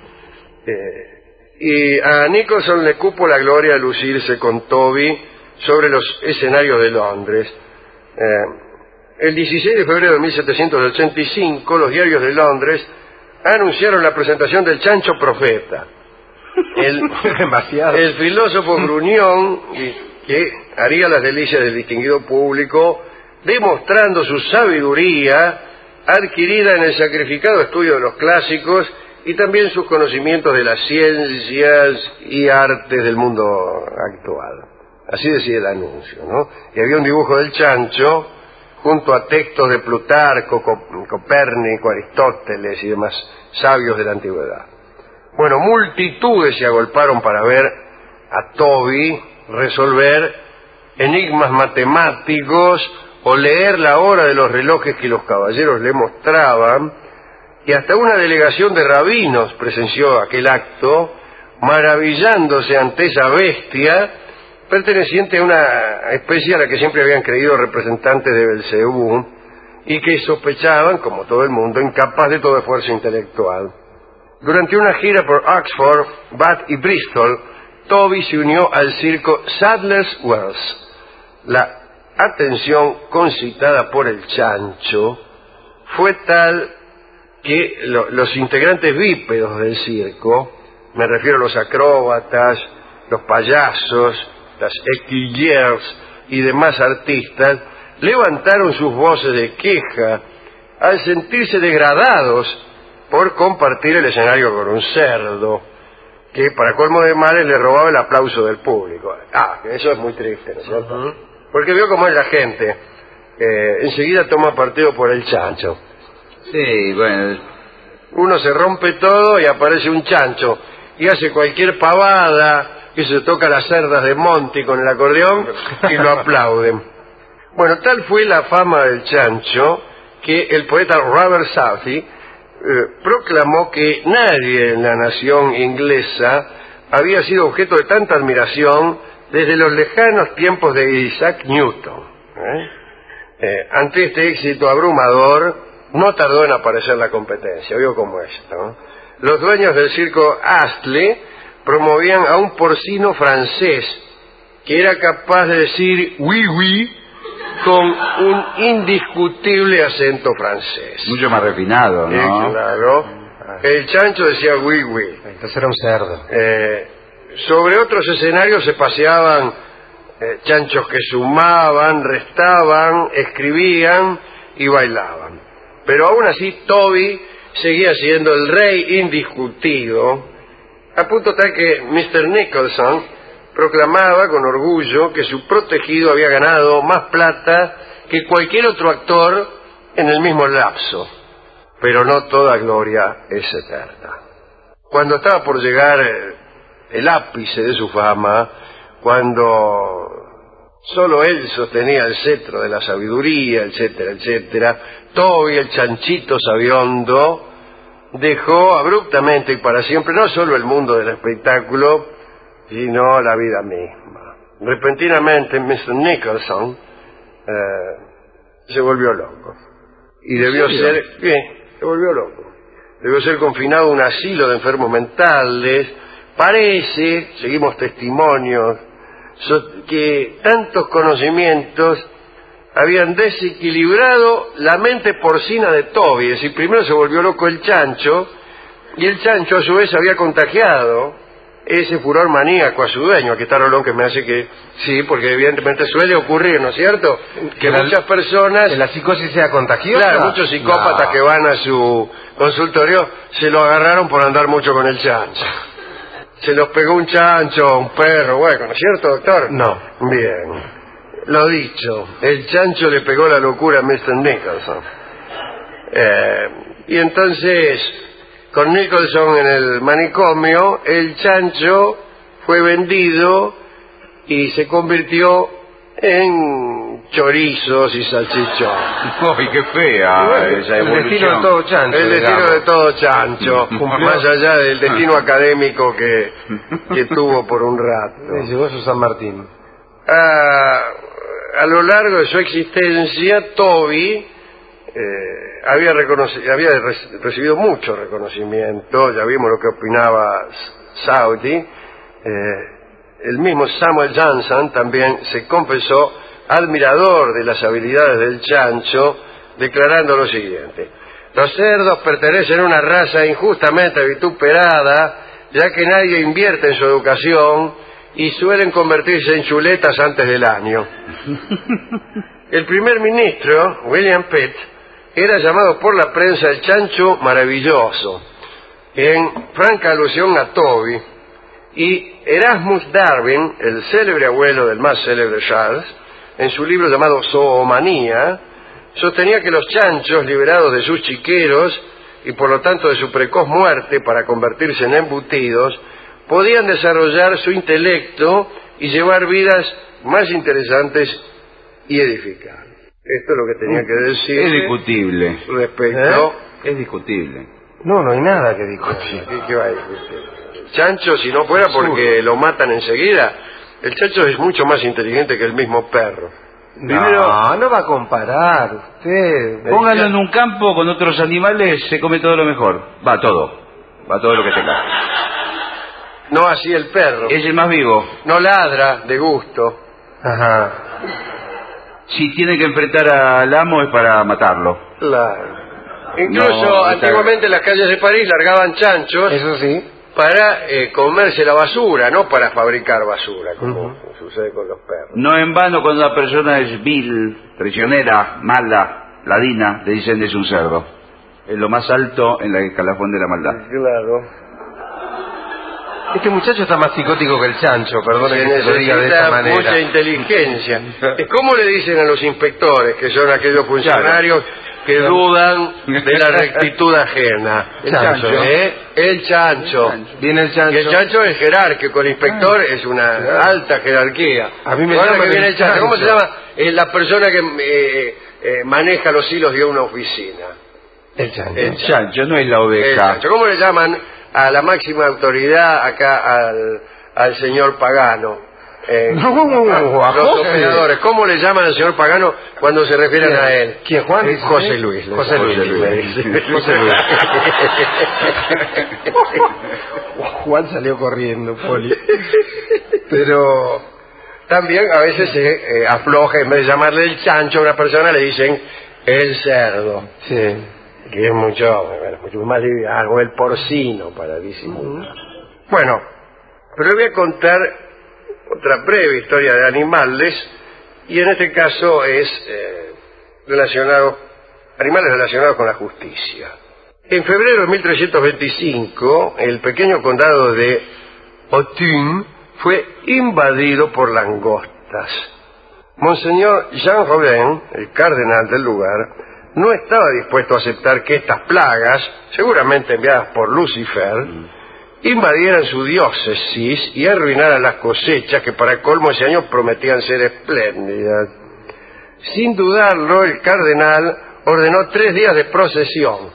Y a Nicholson le cupo la gloria de lucirse con Toby sobre los escenarios de Londres. El 16 de febrero de 1785, los diarios de Londres anunciaron la presentación del chancho profeta. El filósofo gruñón, que haría las delicias del distinguido público, demostrando su sabiduría adquirida en el sacrificado estudio de los clásicos y también sus conocimientos de las ciencias y artes del mundo actual. Así decía el anuncio, ¿no? Y había un dibujo del chancho junto a textos de Plutarco, Copérnico, Aristóteles y demás sabios de la antigüedad. Bueno, multitudes se agolparon para ver a Toby resolver enigmas matemáticos o leer la hora de los relojes que los caballeros le mostraban, y hasta una delegación de rabinos presenció aquel acto, maravillándose ante esa bestia perteneciente a una especie a la que siempre habían creído representantes de Belcebú y que sospechaban, como todo el mundo, incapaz de todo esfuerzo intelectual. Durante una gira por Oxford, Bath y Bristol, Toby se unió al circo Sadler's Wells. La atención concitada por el chancho fue tal que los integrantes bípedos del circo, me refiero a los acróbatas, los payasos, las écuyers y demás artistas, levantaron sus voces de queja al sentirse degradados por compartir el escenario con un cerdo que, para colmo de males, le robaba el aplauso del público. Eso es muy triste, ¿no es cierto? Porque veo cómo es la gente, enseguida toma partido por el chancho. Sí, bueno. Uno se rompe todo y aparece un chancho y hace cualquier pavada, y se toca las cerdas de Monty con el acordeón y lo aplauden. Bueno, tal fue la fama del chancho que el poeta Robert Southey proclamó que nadie en la nación inglesa había sido objeto de tanta admiración desde los lejanos tiempos de Isaac Newton. Ante este éxito abrumador, no tardó en aparecer la competencia. Vio cómo es, ¿no? Los dueños del circo Astley promovían a un porcino francés que era capaz de decir oui oui con un indiscutible acento francés. Mucho más refinado, ¿no? Claro. El chancho decía oui oui. Entonces era un cerdo. Sobre otros escenarios se paseaban chanchos que sumaban, restaban, escribían y bailaban. Pero aún así Toby seguía siendo el rey indiscutido, a punto tal que Mr. Nicholson proclamaba con orgullo que su protegido había ganado más plata que cualquier otro actor en el mismo lapso. Pero no toda gloria es eterna. Cuando estaba por llegar el ápice de su fama, cuando solo él sostenía el cetro de la sabiduría, etcétera, etcétera, Toby, el chanchito sabiondo, dejó abruptamente y para siempre no solo el mundo del espectáculo, sino la vida misma. Repentinamente Mr. Nicholson se volvió loco. Y debió ser... se volvió loco. Debió ser confinado a un asilo de enfermos mentales. Parece, seguimos testimonios, que tantos conocimientos habían desequilibrado la mente porcina de Toby. Es decir, primero se volvió loco el chancho, y el chancho a su vez había contagiado ese furor maníaco a su dueño. Aquí está Rolón que me hace que... Sí, porque evidentemente suele ocurrir, ¿no es cierto? Que muchas personas... ¿Que la psicosis sea contagiosa? Claro, muchos psicópatas que van a su consultorio se lo agarraron por andar mucho con el chancho. Se los pegó un chancho, un perro, bueno, ¿no es cierto, doctor? No. Bien. Lo dicho, el chancho le pegó la locura a Mr. Nicholson. Y entonces, con Nicholson en el manicomio, el chancho fue vendido y se convirtió en chorizos y salchichón. ¡Ay, qué fea esa el evolución! destino de todo chancho. El destino de todo chancho, más allá del destino académico que tuvo por un rato. Llegó a su San Martín. A lo largo de su existencia, Toby había recibido mucho reconocimiento. Ya vimos lo que opinaba Southey. El mismo Samuel Johnson también se confesó admirador de las habilidades del chancho, declarando lo siguiente: los cerdos pertenecen a una raza injustamente vituperada, ya que nadie invierte en su educación y suelen convertirse en chuletas antes del año. El primer ministro, William Pitt, era llamado por la prensa el chancho maravilloso, en franca alusión a Toby. Y Erasmus Darwin, el célebre abuelo del más célebre Charles, en su libro llamado Zoomanía, sostenía que los chanchos, liberados de sus chiqueros y por lo tanto de su precoz muerte para convertirse en embutidos, podían desarrollar su intelecto y llevar vidas más interesantes y edificantes. Esto es lo que tenía que decir. Es discutible. Respecto... Es discutible. No hay nada que discutir. ¿Qué va a discutir? Chancho, si no fuera porque lo matan enseguida, el chancho es mucho más inteligente que el mismo perro. No va a comparar usted. Póngalo en un campo con otros animales, se come todo lo mejor. Va todo lo que tenga. No así el perro. Es el más vivo. No ladra de gusto. Ajá. Si tiene que enfrentar al amo es para matarlo. Claro. Incluso antiguamente en las calles de París largaban chanchos. Eso sí. Para comerse la basura, no para fabricar basura, como sucede con los perros. No en vano, cuando una persona es vil, traicionera, mala, ladina, le dicen es un cerdo. Es lo más alto en la escalafón de la maldad. Claro. Este muchacho está más psicótico que el chancho, perdone que se lo diga de esa manera. Mucha inteligencia. ¿Cómo le dicen a los inspectores, que son aquellos funcionarios que dudan de la rectitud ajena. El chancho. El chancho. Viene el chancho. Y el chancho es jerárquico, el inspector es una alta jerarquía. A mí me Ahora llaman que viene el el chancho. ¿Cómo se chancho. llama? La persona que maneja los hilos de una oficina. El chancho. El chancho, no es la El oveja. chancho. ¿Cómo le llaman a la máxima autoridad acá al señor Pagano? Los operadores, ¿cómo le llaman al señor Pagano cuando se refieren a él? ¿Quién, Juan? José Luis. José Luis. José Luis. Juan salió corriendo, Poli. Pero también a veces se afloja, en vez de llamarle el chancho a una persona, le dicen el cerdo. Sí. Que es mucho más liviano, o el porcino para disimular. Bueno, pero le voy a contar otra breve historia de animales, y en este caso es animales relacionados con la justicia. En febrero de 1325, el pequeño condado de Autun fue invadido por langostas. Monseñor Jean Robin, el cardenal del lugar, no estaba dispuesto a aceptar que estas plagas, seguramente enviadas por Lucifer, invadieran su diócesis y arruinaran las cosechas que para colmo ese año prometían ser espléndidas. Sin dudarlo, el cardenal ordenó 3 días de procesión,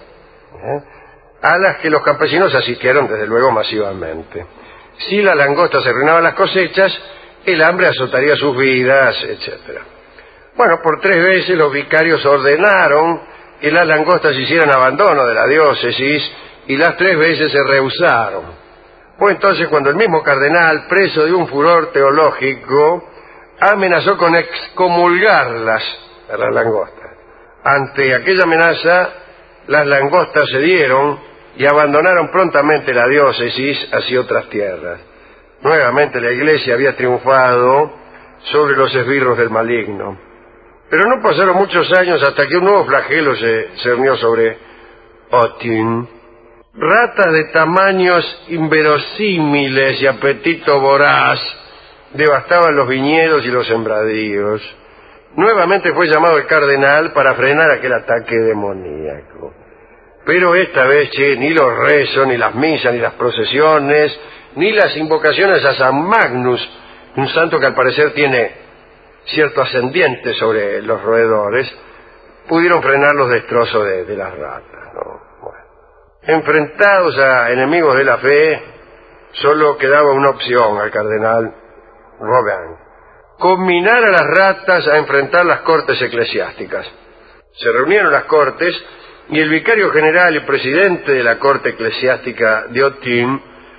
a las que los campesinos asistieron desde luego masivamente. Si las langostas arruinaban las cosechas, el hambre azotaría sus vidas, etc. Bueno, por 3 veces los vicarios ordenaron que las langostas hicieran abandono de la diócesis, y las 3 veces se rehusaron. Fue entonces cuando el mismo cardenal, preso de un furor teológico, amenazó con excomulgarlas a las langostas. Ante aquella amenaza, las langostas cedieron y abandonaron prontamente la diócesis hacia otras tierras. Nuevamente la Iglesia había triunfado sobre los esbirros del maligno. Pero no pasaron muchos años hasta que un nuevo flagelo se cernió sobre Autun. Ratas de tamaños inverosímiles y apetito voraz devastaban los viñedos y los sembradíos. Nuevamente fue llamado el cardenal para frenar aquel ataque demoníaco. Pero esta vez, ni los rezos, ni las misas, ni las procesiones, ni las invocaciones a San Magnus, un santo que al parecer tiene cierto ascendiente sobre los roedores, pudieron frenar los destrozos de las ratas, ¿no? Enfrentados a enemigos de la fe, solo quedaba una opción al cardenal Robin: combinar a las ratas a enfrentar las cortes eclesiásticas. Se reunieron las cortes y el vicario general y presidente de la corte eclesiástica de Autun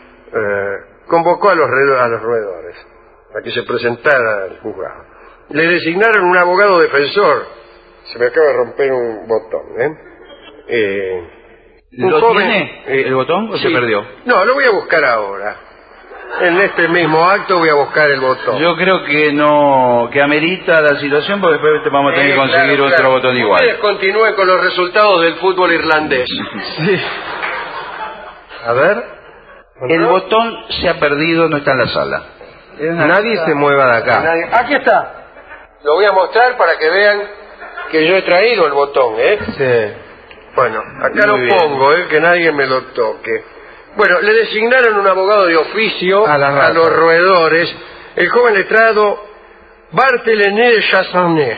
convocó a los roedores a que se presentaran al juzgado. Le designaron un abogado defensor. Se me acaba de romper un botón, ¿Lo tiene el botón o sí. se perdió? No, lo voy a buscar ahora. En este mismo acto voy a buscar el botón. Yo creo que no, que amerita la situación, porque después vamos a tener que conseguir claro, otro botón igual. Ustedes continúen con los resultados del fútbol irlandés. Sí. A ver. El botón se ha perdido, no está en la sala. Nadie se mueva de acá. Aquí está. Lo voy a mostrar para que vean que yo he traído el botón, Sí. Bueno, acá Muy lo bien. pongo, que nadie me lo toque. Bueno, le designaron un abogado de oficio A la rata. a los roedores, el joven letrado Barthélemy de Chassanet.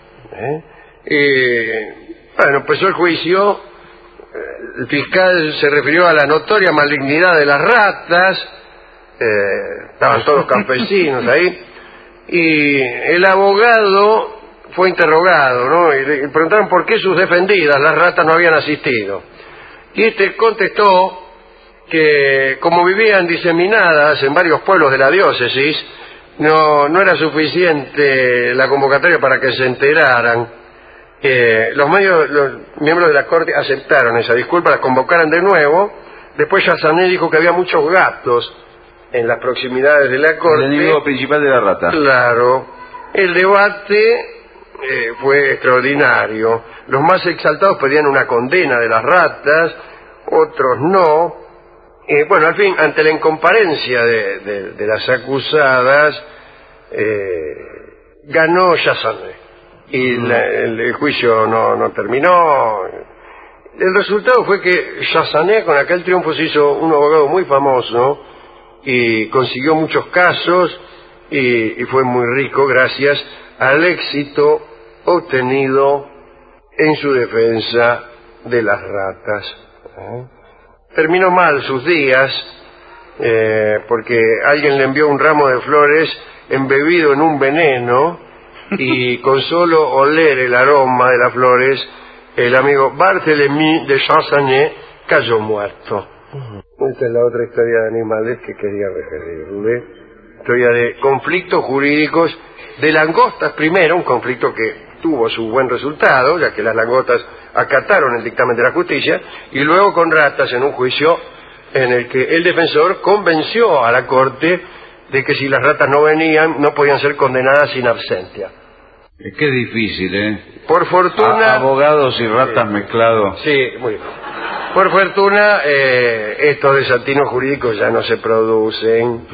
Bueno, empezó el juicio. El fiscal se refirió a la notoria malignidad de las ratas. Estaban todos campesinos ahí. Y el abogado fue interrogado, ¿no? Y le preguntaron por qué sus defendidas, las ratas, no habían asistido. Y este contestó que como vivían diseminadas en varios pueblos de la diócesis, no era suficiente la convocatoria para que se enteraran. Los miembros de la corte aceptaron esa disculpa, las convocaron de nuevo. Después Chassanet dijo que había muchos gatos en las proximidades de la corte. El enemigo principal de la rata. Claro. El debate fue extraordinario. Los más exaltados pedían una condena de las ratas, otros no. Bueno, al fin, ante la incomparencia de las acusadas, ganó Chassanet. y el juicio no terminó. El resultado fue que Chassanet con aquel triunfo se hizo un abogado muy famoso y consiguió muchos casos y fue muy rico gracias al éxito obtenido en su defensa de las ratas. Terminó mal sus días porque alguien le envió un ramo de flores embebido en un veneno y con solo oler el aroma de las flores el amigo Barthélemy de Chassanet cayó muerto. Esta es la otra historia de animales que quería referirle. Historia de conflictos jurídicos de langostas primero, un conflicto que tuvo su buen resultado, ya que las langostas acataron el dictamen de la justicia, y luego con ratas en un juicio en el que el defensor convenció a la corte de que si las ratas no venían, no podían ser condenadas sin absentia. Es que es difícil, ¿eh? Por fortuna... abogados y ratas mezclados. Sí, muy bien. Por fortuna, estos desatinos jurídicos ya no se producen,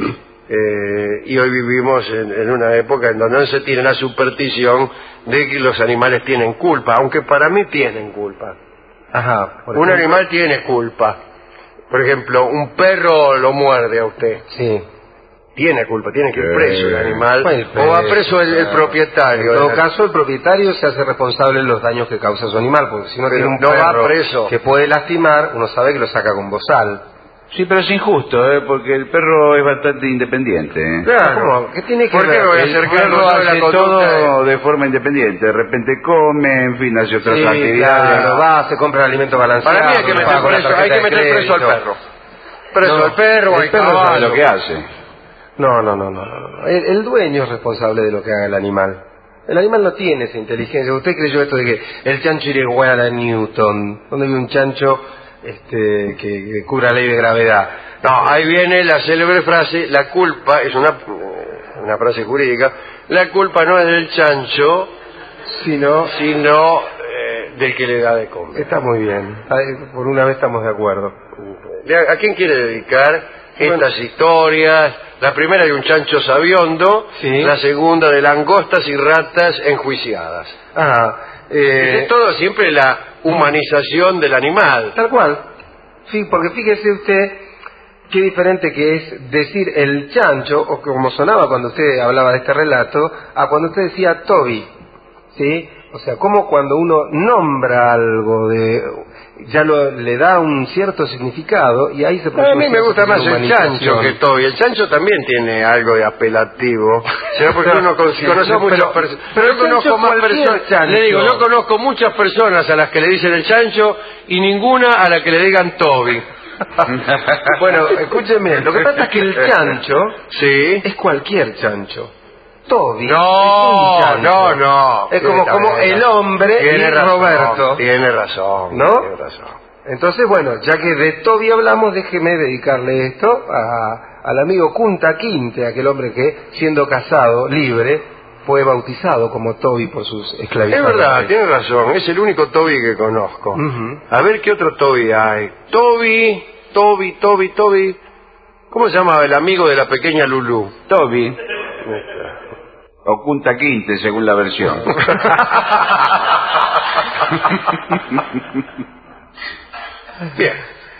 y hoy vivimos en una época en donde no se tiene la superstición de que los animales tienen culpa, aunque para mí tienen culpa. Ajá. Un animal tiene culpa. Por ejemplo, un perro lo muerde a usted. Sí. Tiene culpa, tiene que ir preso el animal, Preso, o va preso el propietario. En todo caso, el propietario se hace responsable de los daños que causa su animal, porque si uno tiene un perro va preso, que puede lastimar, uno sabe que lo saca con bozal. Sí, pero es injusto, ¿eh? Porque el perro es bastante independiente, ¿eh? Claro. ¿Cómo? ¿Qué tiene que ¿Por qué ver? me voy a El hacer perro cargo de la hace conducta? todo de forma independiente. De repente come, en fin, hace otras actividades. Claro, va, se compra el alimento balanceado. Para mí hay que meter preso al perro. Preso al perro, el perro sabe lo que hace. No. El dueño es responsable de lo que haga el animal. El animal no tiene esa inteligencia. Usted creyó esto de que el chancho iría igual a Newton. ¿Dónde hay un chancho que cubra la ley de gravedad? No, ahí viene la célebre frase, la culpa, es una frase jurídica, la culpa no es del chancho, sino del que le da de comer. Está muy bien. Por una vez estamos de acuerdo. ¿A quién quiere dedicar estas historias? La primera de un chancho sabiondo, sí. La segunda de langostas y ratas enjuiciadas. Es todo siempre la humanización del animal. Tal cual. Sí, porque fíjese usted qué diferente que es decir el chancho, o como sonaba cuando usted hablaba de este relato, a cuando usted decía Toby. ¿Sí? O sea, como cuando uno nombra algo ya le da un cierto significado y ahí se produce. A mí me gusta más el chancho que Toby. El chancho también tiene algo de apelativo. ¿Será porque uno conoce muchas personas? Pero yo conozco más personas. Le digo, yo conozco muchas personas a las que le dicen el chancho y ninguna a la que le digan Toby. Bueno, escúcheme, lo que pasa es que el chancho sí. es cualquier chancho. Toby no. Es como el hombre y Roberto. Tiene razón, ¿no? Tiene razón. Entonces, bueno, ya que de Toby hablamos, déjeme dedicarle esto al amigo Kunta Kinte, aquel hombre que, siendo casado, libre, fue bautizado como Toby por sus esclavizados. Es verdad, tiene razón, es el único Toby que conozco. A ver qué otro Toby hay. Toby. ¿Cómo se llama el amigo de la pequeña Lulú? Toby. O Kunta Kinte, según la versión. Bien.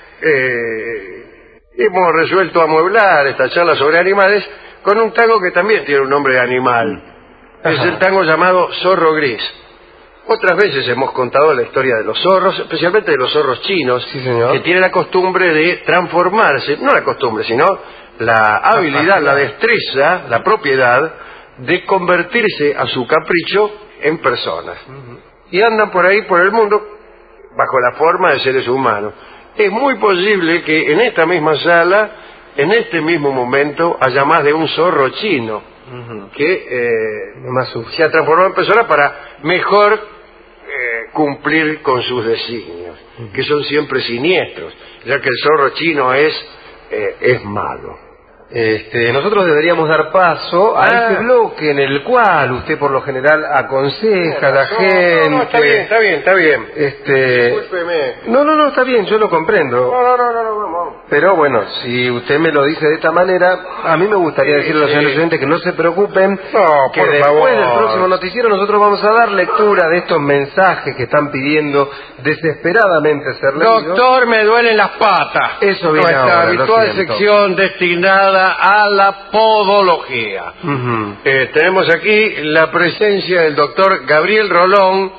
Hemos resuelto amueblar esta charla sobre animales con un tango que también tiene un nombre de animal. Es el tango llamado Zorro Gris. Otras veces hemos contado la historia de los zorros, especialmente de los zorros chinos, sí, señor, que tienen la costumbre de transformarse, no la costumbre, sino la habilidad, la destreza, la propiedad de convertirse a su capricho en personas. Y andan por ahí, por el mundo, bajo la forma de seres humanos. Es muy posible que en esta misma sala, en este mismo momento, haya más de un zorro chino que se ha transformado en persona para mejor cumplir con sus designios, que son siempre siniestros, ya que el zorro chino es malo. nosotros deberíamos dar paso a ese bloque en el cual usted por lo general aconseja a la gente. No, está bien. Discúlpeme. No, está bien, yo lo comprendo. No, vamos. Pero bueno, si usted me lo dice de esta manera, a mí me gustaría decirle a los señores oyentes que no se preocupen, que después del próximo noticiero nosotros vamos a dar lectura de estos mensajes que están pidiendo desesperadamente ser leídos. Doctor, me duelen las patas. Eso viene nuestra ahora, habitual sección destinada a la podología. Tenemos aquí la presencia del doctor Gabriel Rolón,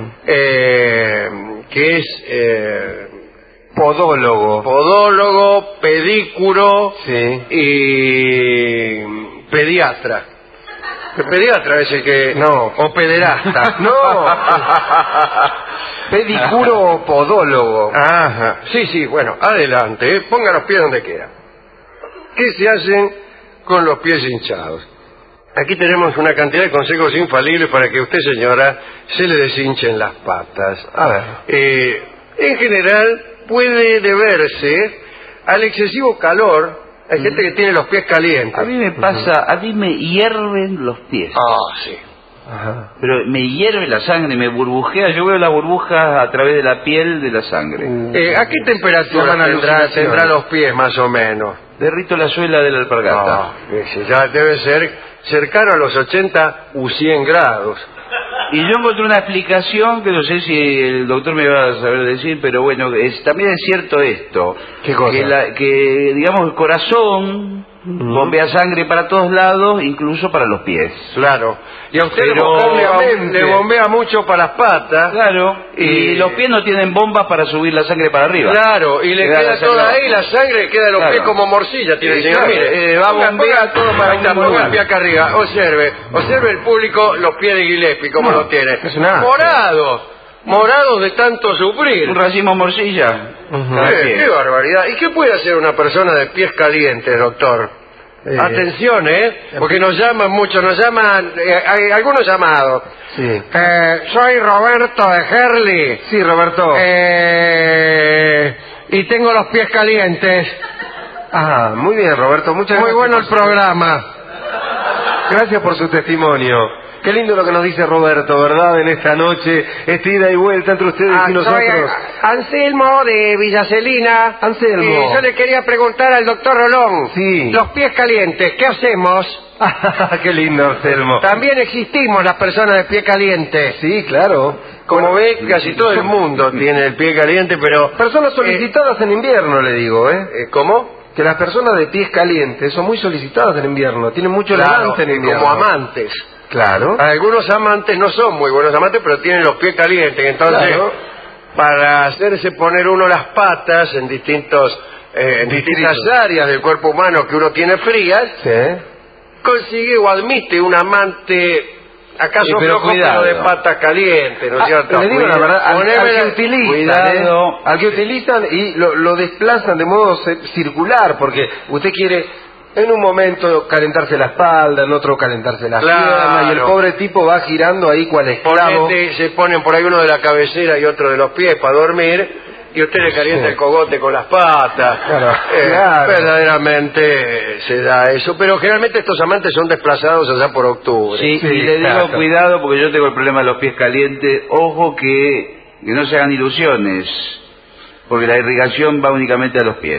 que es podólogo, pedículo y pediatra. El pediatra es el que... No. O pederasta. No. Pedicuro o podólogo. Ajá. Sí, bueno, adelante. Ponga los pies donde quiera. ¿Qué se hacen con los pies hinchados? Aquí tenemos una cantidad de consejos infalibles para que usted, señora, se le deshinchen las patas. A ver. En general, puede deberse al excesivo calor. Hay gente que tiene los pies calientes. A mí me pasa, a mí me hierven los pies. Sí. Ajá. Pero me hierve la sangre, me burbujea. Yo veo las burbujas a través de la piel de la sangre. ¿A qué temperatura tendrá los pies, más o menos? Derrito la suela de la alpargata. Ya debe ser cercano a los 80 u 100 grados. Y yo encontré una explicación que no sé si el doctor me va a saber decir, pero bueno, también es cierto esto. ¿Qué cosa? Que digamos, el corazón bombea sangre para todos lados, incluso para los pies. Claro. Y a usted Pero le bombea mucho para las patas. Claro. Y los pies no tienen bombas para subir la sangre para arriba. Claro, y le queda toda ahí, la sangre queda en los pies como morcilla. Tiene el señor, mire. Va a bombear todo para ponga el pie acá arriba. Observe el público los pies de Gillespie, como lo tiene. Es una... Morados de tanto sufrir. Un racimo morcilla. Qué barbaridad. ¿Y qué puede hacer una persona de pies calientes, doctor? Atención, porque nos llaman mucho, hay algunos llamados. Sí. Soy Roberto de Herli. Sí, Roberto. Y tengo los pies calientes. Muy bien, Roberto, muchas gracias. Muy bueno el programa. Gracias por su testimonio. Qué lindo lo que nos dice Roberto, ¿verdad? En esta noche, esta ida y vuelta entre ustedes y nosotros. Soy Anselmo de Villacelina. Anselmo. Yo le quería preguntar al doctor Rolón. Sí. Los pies calientes, ¿qué hacemos? Qué lindo, Anselmo. También existimos las personas de pie caliente. Sí, claro. Como ve, casi todo el mundo tiene el pie caliente, pero... Personas solicitadas en invierno, le digo, ¿Cómo? Que las personas de pies calientes son muy solicitadas en invierno, tienen mucho levante en invierno. Como amantes. Claro. Algunos amantes no son muy buenos amantes, pero tienen los pies calientes. Entonces, para hacerse poner uno las patas en distintas áreas del cuerpo humano que uno tiene frías, consigue o admite un amante, acaso flojo, pero de patas calientes, ¿no es cierto? Le digo la verdad, al que utilizan y lo desplazan de modo circular, porque usted quiere... En un momento calentarse la espalda, en otro calentarse las piernas, y el pobre tipo va girando ahí cual esclavo. Se ponen por ahí uno de la cabecera y otro de los pies para dormir, y usted le calienta el cogote con las patas. Claro. Verdaderamente se da eso, pero generalmente estos amantes son desplazados allá por octubre. Sí, y le digo cuidado porque yo tengo el problema de los pies calientes. Ojo que no se hagan ilusiones, porque la irrigación va únicamente a los pies.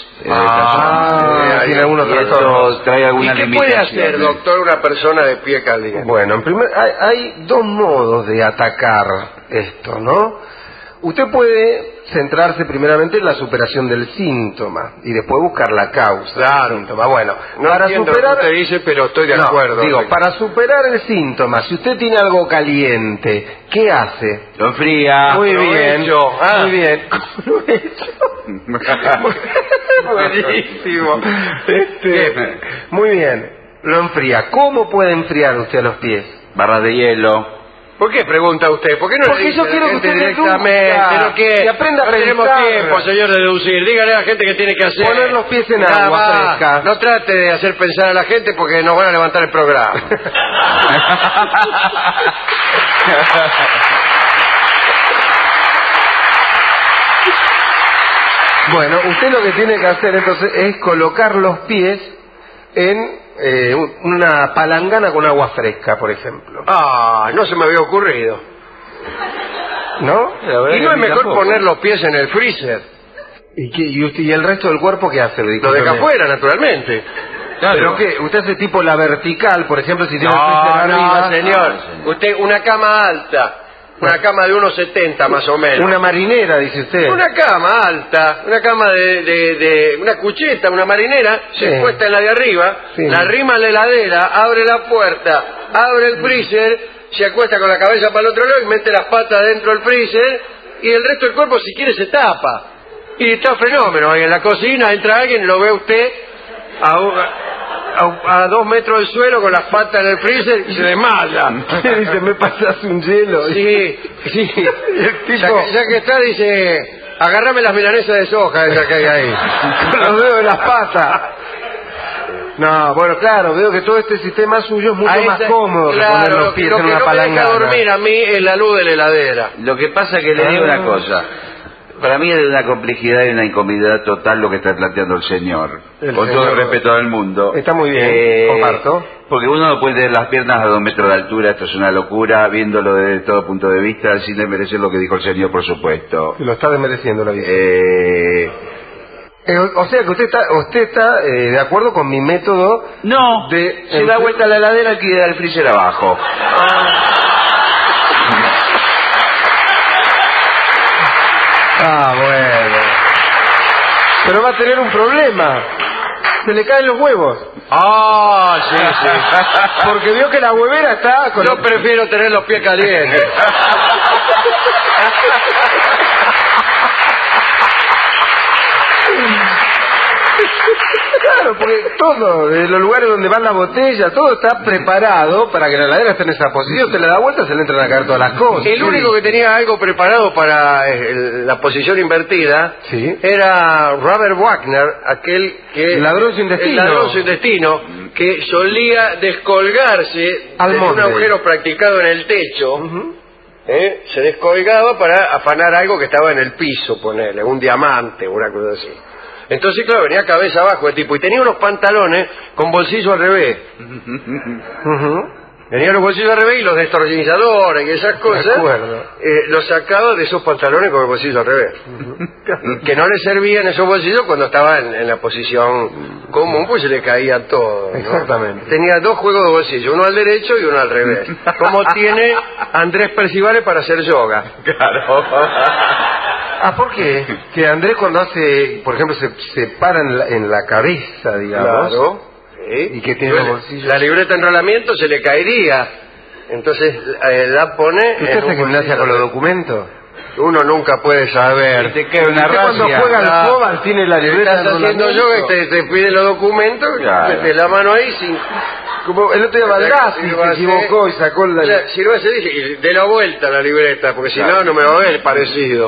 Tiene algunos trastornos. Trae alguna ¿Y qué puede hacer, doctor, una persona de pie caliente? Bueno, hay dos modos de atacar esto, ¿no? Usted puede centrarse primeramente en la superación del síntoma y después buscar la causa del síntoma. Bueno, para superar, usted dice, pero estoy de acuerdo. Digo, para superar el síntoma, si usted tiene algo caliente, ¿qué hace? Lo enfría. Muy bien. Muy bien. Buenísimo. Muy bien. Lo enfría. ¿Cómo puede enfriar usted a los pies? Barras de hielo. ¿Por qué pregunta usted? ¿Por qué no Porque le dice yo quiero que usted directamente? que aprenda a no pensar. tenemos tiempo, señor, de deducir. Dígale a la gente que tiene que hacer. Poner los pies en agua fresca. No trate de hacer pensar a la gente porque nos van a levantar el programa. Bueno, usted lo que tiene que hacer entonces es colocar los pies en una palangana con agua fresca, por ejemplo. Ah, no se me había ocurrido. ¿No? ¿Y no es mejor poner los pies en el freezer? ¿Y el resto del cuerpo qué hace? Lo deja afuera, naturalmente. Claro. ¿Pero qué? ¿Usted hace tipo la vertical, por ejemplo, si tiene el No, freezer arriba? señor. Usted, una cama alta. Una cama de 1,70 más o menos. Una marinera, dice usted. Una cama alta, una cama de una cucheta, una marinera, se puesta en la de arriba, la arrima a la heladera, abre la puerta, abre el freezer, se acuesta con la cabeza para el otro lado y mete las patas dentro del freezer y el resto del cuerpo, si quiere, se tapa. Y está fenómeno. Ahí en la cocina entra alguien y lo ve usted a 2 metros del suelo con las patas en el freezer y se desmaya. Dice, me pasas un hielo. Sí. El tipo... ya que está, dice, agárrame las milanesas de soja esa que hay ahí. Con los dedos de las patas. No, bueno, claro, veo que todo este sistema suyo es mucho más cómodo que poner los pies en una palangana. Lo que no me deja dormir a mí es la luz de la heladera. Lo que pasa es que le digo una cosa. Para mí es de una complejidad y una incomodidad total lo que está planteando el señor. Con todo el respeto del mundo. Está muy bien, comparto. Porque uno no puede tener las piernas a 2 metros de altura, esto es una locura, viéndolo desde todo punto de vista, sin desmerecer lo que dijo el señor, por supuesto. Lo está desmereciendo la vida. O sea que usted está de acuerdo con mi método. No, se da vuelta a la heladera y queda el freezer abajo. Ah, bueno. Pero va a tener un problema. Se le caen los huevos. Ah, sí. Porque vio que la huevera está... Yo prefiero tener los pies calientes. Claro, porque todo, de los lugares donde van las botellas, todo está preparado para que la heladera esté en esa posición. Usted le da vuelta, se le entran a caer todas las cosas. El único que tenía algo preparado para la posición invertida era Robert Wagner, aquel que... El ladrón sin destino. El ladrón sin destino, que solía descolgarse de un agujero practicado en el techo. Se descolgaba para afanar algo que estaba en el piso, ponerle un diamante, una cosa así. Entonces, claro, venía cabeza abajo el tipo y tenía unos pantalones con bolsillo al revés. Tenía los bolsillos al revés y los destornilladores y esas cosas los sacaba de esos pantalones con el bolsillo al revés. Que no le servían esos bolsillos cuando estaba en la posición común, pues se le caía todo, ¿no? Exactamente. Tenía 2 juegos de bolsillo, uno al derecho y uno al revés. Como tiene Andrés Percivale para hacer yoga. Claro. Ah, ¿por qué? Que Andrés cuando hace, por ejemplo, se para en la cabeza, digamos. Claro. Y que tiene los bolsillos. La libreta de enrolamiento se le caería. Entonces la pone. ¿Usted hace gimnasia con los documentos? Uno nunca puede saber. Te queda una racia. Cuando juega al fútbol tiene la libreta. Estás haciendo yoga y te pide los documentos, metes la mano ahí sin. Como el otro día Baldassi se equivocó y sacó la... Silva se dice, y de la vuelta la libreta, porque si no me va a ver parecido.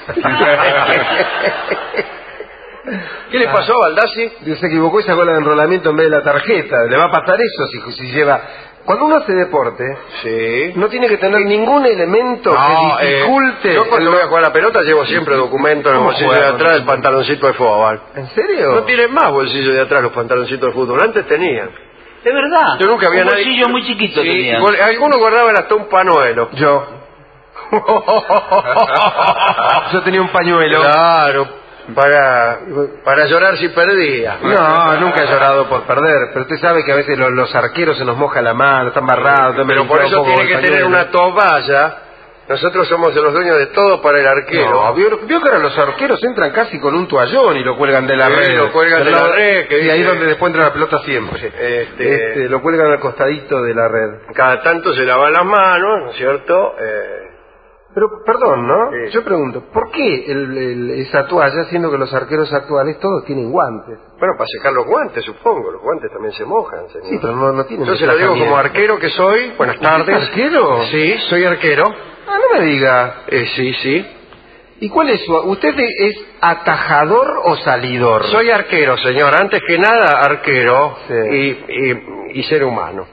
¿Qué le pasó a Baldassi? Se equivocó y sacó la de enrolamiento en vez de la tarjeta. Le va a pasar eso si lleva... Cuando uno hace deporte, no tiene que tener ningún elemento que dificulte... Yo cuando voy a jugar a la pelota llevo siempre documentos en el bolsillo de atrás del pantaloncito de fútbol. ¿En serio? No tienen más bolsillo de atrás los pantaloncitos de fútbol. Antes tenían. ¿De verdad? Yo nunca había un bolsillo muy chiquito tenía. Algunos guardaban hasta un pañuelo. Yo tenía un pañuelo. Claro, para llorar si perdía. No, nunca he llorado por perder, pero usted sabe que a veces los arqueros se nos moja la mano, están barrados. Pero por eso tiene que tener una toalla. Nosotros somos los dueños de todo para el arquero. No, vio que ahora los arqueros entran casi con un toallón y lo cuelgan de la red. Lo cuelgan de la red. Y ahí donde después entra la pelota siempre. Lo cuelgan al costadito de la red. Cada tanto se lavan las manos, ¿no es cierto? Pero, perdón, ¿no? Yo pregunto, ¿por qué esa toalla, siendo que los arqueros actuales todos tienen guantes? Bueno, para secar los guantes, supongo. Los guantes también se mojan, señor. Sí, pero no tienen... Yo se lo digo como arquero que soy. Buenas tardes. ¿Arquero? Sí, soy arquero. Ah, no me diga. Sí. ¿Y cuál es su... ¿Usted es atajador o salidor? Soy arquero, señor. Antes que nada, arquero y ser humano.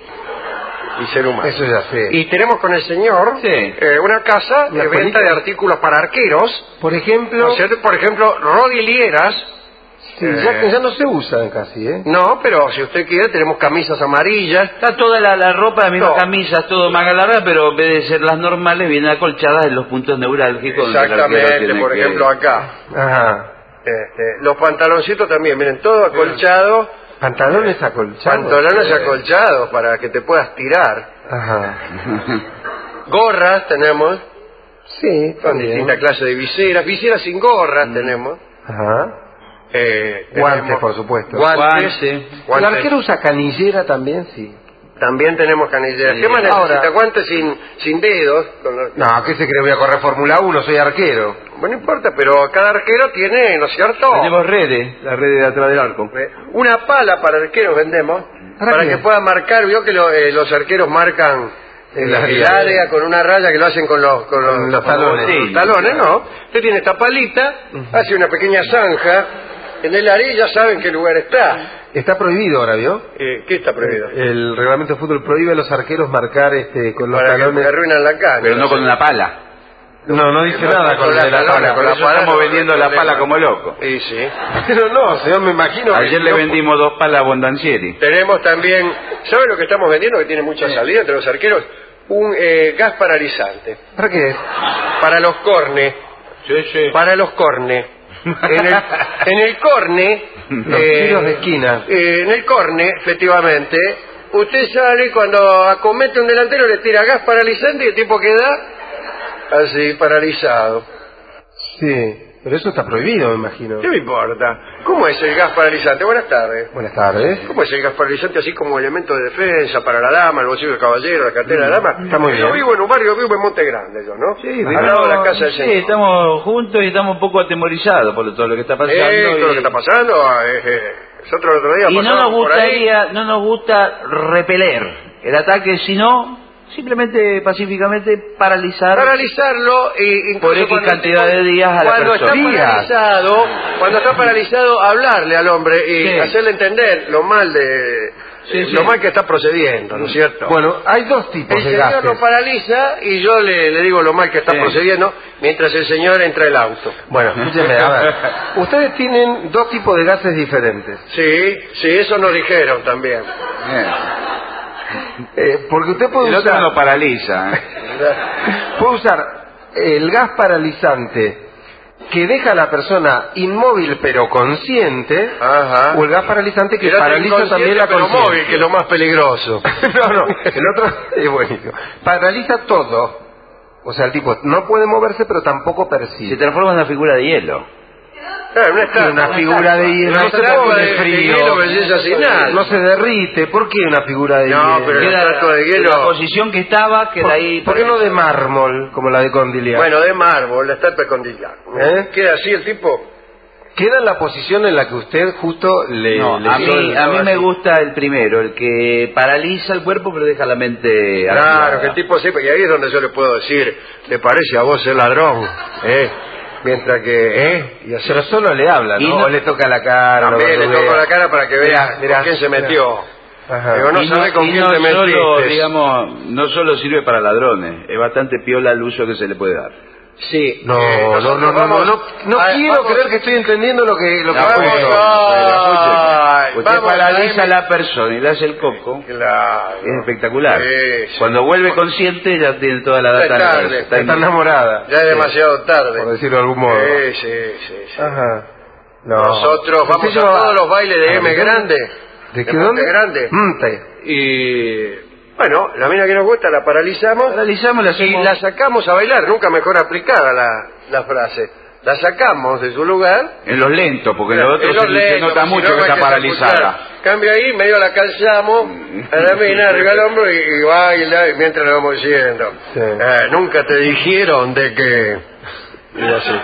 Eso ya sé. Y tenemos con el señor una casa de venta de artículos para arqueros. Por ejemplo... ¿No es cierto? Por ejemplo, rodilleras. Sí, ya no se usan casi, ¿eh? No, pero si usted quiere, tenemos camisas amarillas. Está toda la ropa, las mismas camisas, todo manga larga, pero en vez de ser las normales, vienen acolchadas en los puntos neurálgicos. Exactamente, por ejemplo acá. Ajá. Los pantaloncitos también, miren, todo acolchado. ¿Pantalones acolchados? Pantalones acolchados para que te puedas tirar. Ajá. Gorras tenemos, Sí, con también. distintas clases de viseras. Viseras sin gorras tenemos. Ajá. Tenemos Guantes, por supuesto. Guantes. ¿El arquero usa canillera también? Sí. También tenemos canilleras. Sí. ¿Qué más necesita? Ahora- Guantes sin dedos. No, ¿qué se cree? Voy a correr Fórmula 1, soy arquero. Bueno, no importa, pero cada arquero tiene, ¿no es cierto? Tenemos redes, la red de atrás del arco. Una pala para arqueros vendemos, para qué? que pueda marcar. Vio que los arqueros marcan el área con una raya, que lo hacen con los talones. Los talones, ¿no? Usted tiene esta palita, hace una pequeña zanja en el área y ya sabe en qué lugar está. Está prohibido ahora, ¿vio? ¿Qué está prohibido? El reglamento de fútbol prohíbe a los arqueros marcar con los Para que talones. arruinan la cancha. Pero no con una pala. No dice No, nada con la la pala, pala. con la Por eso pala estamos no hay vendiendo la problema. pala como loco. Sí, sí. Pero no, señor, me imagino que Ayer le no- vendimos 2 palas a Bondancieri. Tenemos también, ¿sabe lo que estamos vendiendo? Que tiene mucha salida entre los arqueros. Un gas paralizante. ¿Para qué es? Para los cornes. Sí. Para los cornes. En el corne, Los tiros de esquina. en el corne, efectivamente, usted sale cuando acomete un delantero, le tira gas paralizante y el tipo queda así, paralizado. Sí, pero eso está prohibido, me imagino. ¿Qué me importa? ¿Cómo es el gas paralizante? Buenas tardes. Buenas tardes. ¿Cómo es el gas paralizante así como elemento de defensa para la dama, el bolsillo del caballero, la cartera de la dama? Está muy bien. Yo vivo en un barrio, vivo en Monte Grande, yo, ¿no? Sí, al lado de la casa del sí, señor. estamos juntos y estamos un poco atemorizados por todo lo que está pasando. Todo lo que está pasando, nosotros el otro día Y no pasamos nos por ahí. no nos gusta repeler el ataque, sino simplemente pacíficamente Paralizarlo y incluso por X cuando cantidad de días a la cuando persona. cuando está paralizado, hablarle al hombre y Sí. hacerle entender lo mal Sí. lo mal que está procediendo, ¿no es cierto? Bueno, hay dos tipos el de señor gases. lo paraliza y yo le digo lo mal que está Sí. procediendo mientras el señor entra al auto. Bueno, escúcheme, a ver. Ustedes tienen dos tipos de gases diferentes. Sí, eso nos dijeron también. Porque usted puede El otro usar, lo paraliza. puede usar el gas paralizante que deja a la persona inmóvil pero consciente, Ajá. o el gas paralizante que El otro paraliza también la pero conciencia. móvil, que es lo más peligroso. No, el otro es buenísimo. Paraliza todo. O sea, el tipo no puede moverse pero tampoco Se percibe. transforma en una figura de hielo. Claro, una estatua. Una figura de hielo, Una no se estatua pone de frío, hielo, belleza sin nada. no se derrite. ¿Por qué una figura de No, hielo? pero la estatua de hielo. La posición que estaba, queda ahí. ¿Por qué no de mármol, como la de Condigliano? Bueno, de mármol, la estatua de Condigliano. ¿Eh? Queda así el tipo. Queda en la posición en la que usted justo le... No, le a hizo mí me gusta el primero, el que paraliza el cuerpo pero deja la mente Claro, activada. que el tipo sepa, y ahí es donde yo le puedo decir, ¿le parece a vos ser ladrón? Mientras que, y así. Pero solo le habla, Y ¿no? no- O le toca la cara. También le lo toco vea. la cara para que vea Mirá, con quién se metió. Ajá. Digo, no sabe con y quién no te solo, metiste. digamos, no solo sirve para ladrones, es bastante piola el uso que se le puede dar. Sí. No, nosotros no vamos- quiero vamos- creer que estoy entendiendo lo que No, vamos cuento. a- Usted vamos paraliza a- a la persona y le hace el coco, Claro. es espectacular. Sí. Cuando vuelve consciente ya tiene toda la Ya data es en la tarde. cabeza. Está Está enamorada. Ya es demasiado tarde. Por decirlo de algún modo. Sí. Ajá. No. Nosotros ¿Usted vamos a lleva- todos los bailes de M grande. ¿De qué Monte dónde? Grande. Y bueno, la mina que nos gusta la paralizamos. Paralizamos, la Y hacemos. la sacamos a bailar, nunca mejor aplicada la frase. La sacamos de su lugar. En los lentos, porque en los otros Ellos se lentos, nota porque mucho si no, que no está hay paralizada. escuchar. Cambio ahí, medio la calzamos a la mina arriba del hombro y baila y mientras lo vamos diciendo. Sí. Nunca te dijeron de que... Y así.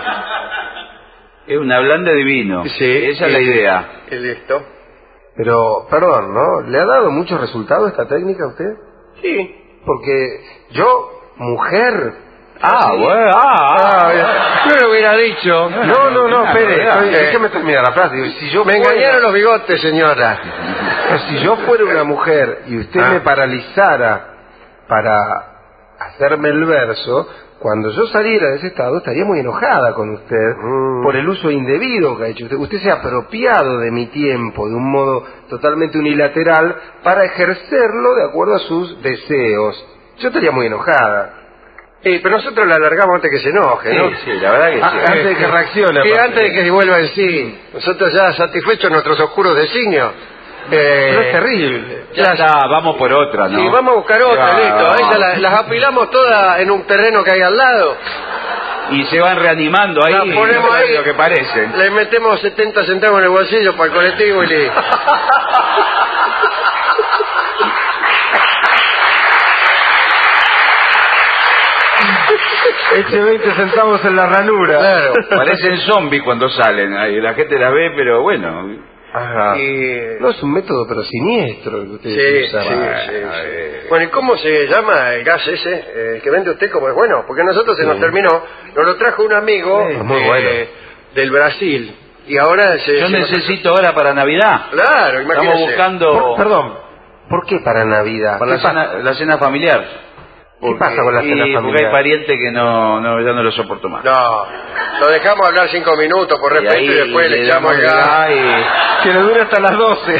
Es una blanda de vino. Sí, Esa es la idea. Y listo. Pero, perdón, ¿no? ¿Le ha dado mucho resultado esta técnica a usted? Sí. Porque yo, mujer... Bueno, Yo lo hubiera dicho. No, espere, verdad. déjeme terminar la frase. Digo, si yo Me fuera- engañaron los bigotes, señora. Pero si yo fuera una mujer y usted me paralizara para hacerme el verso, cuando yo saliera de ese estado estaría muy enojada con usted por el uso indebido que ha hecho usted. Usted se ha apropiado de mi tiempo de un modo totalmente unilateral para ejercerlo de acuerdo a sus deseos. Yo estaría muy enojada. Pero nosotros la alargamos antes que se enoje, ¿no? Sí, la verdad que sí. Antes de que reaccione. Sí, antes de que se vuelva en sí. Nosotros ya satisfechos nuestros oscuros designios. Pero es terrible. Ya está, vamos por otra, ¿no? Sí, vamos a buscar otra, listo. A esas las apilamos todas en un terreno que hay al lado. Y se van reanimando ahí. Las ponemos no ahí. lo que parece. Le metemos 70 centavos en el bolsillo para el colectivo y listo. Eche 20 centavos en la ranura. Claro. Parecen zombies cuando salen. Ahí la gente la ve, pero bueno. Ajá. No es un método, pero siniestro el que ustedes Sí, usan. sí. Bueno, ¿y cómo se llama el gas ese que vende usted como es bueno? Porque a nosotros se nos terminó, nos lo trajo un amigo muy bueno. del Brasil. Y ahora Yo necesito ahora para Navidad. Claro, imagínese. Estamos buscando... Perdón, ¿por qué para Navidad? Para la cena familiar. ¿Qué pasa con la cena familiar? Porque hay parientes que ya no lo soporto más. No, lo dejamos hablar 5 minutos por respeto y después le echamos el gas. Que le dure hasta las 12.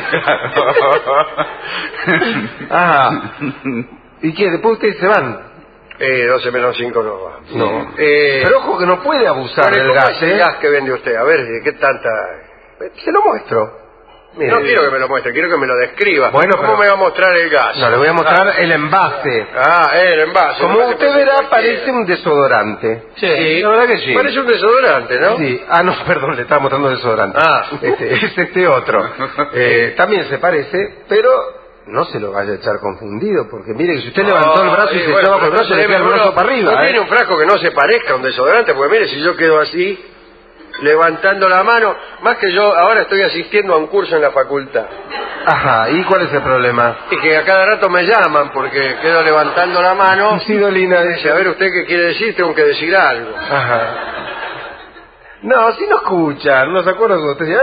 Ajá. ¿Y qué? ¿Después ustedes se van? 12 menos 5 no va. No. Pero ojo que no puede abusar del ¿Cómo gas, es el gas que vende usted? A ver, ¿qué tanta...? Se lo muestro. Mire. No quiero que me lo muestre, quiero que me lo describa. Bueno, ¿Cómo me va a mostrar el gas? No, le voy a mostrar el envase. El envase. Como El envase usted parece verá, cualquiera. parece un desodorante. Sí, la verdad que sí. Parece un desodorante, ¿no? Sí. Ah, no, perdón, le estaba mostrando desodorante. Es este otro. También se parece, pero no se lo vaya a echar confundido, porque mire que si usted levantó el brazo y se echaba con el brazo, le queda el brazo para arriba. No tiene un frasco que no se parezca a un desodorante, porque mire, si yo quedo así, levantando la mano, más que yo ahora estoy asistiendo a un curso en la facultad. Ajá, ¿y cuál es el problema? Y que a cada rato me llaman porque quedo levantando la mano. Sí, Dolina. Dice, a ver, ¿usted qué quiere decir? Tengo que decir algo. Ajá. No, si no escuchan, no se acuerdan cuando usted decía...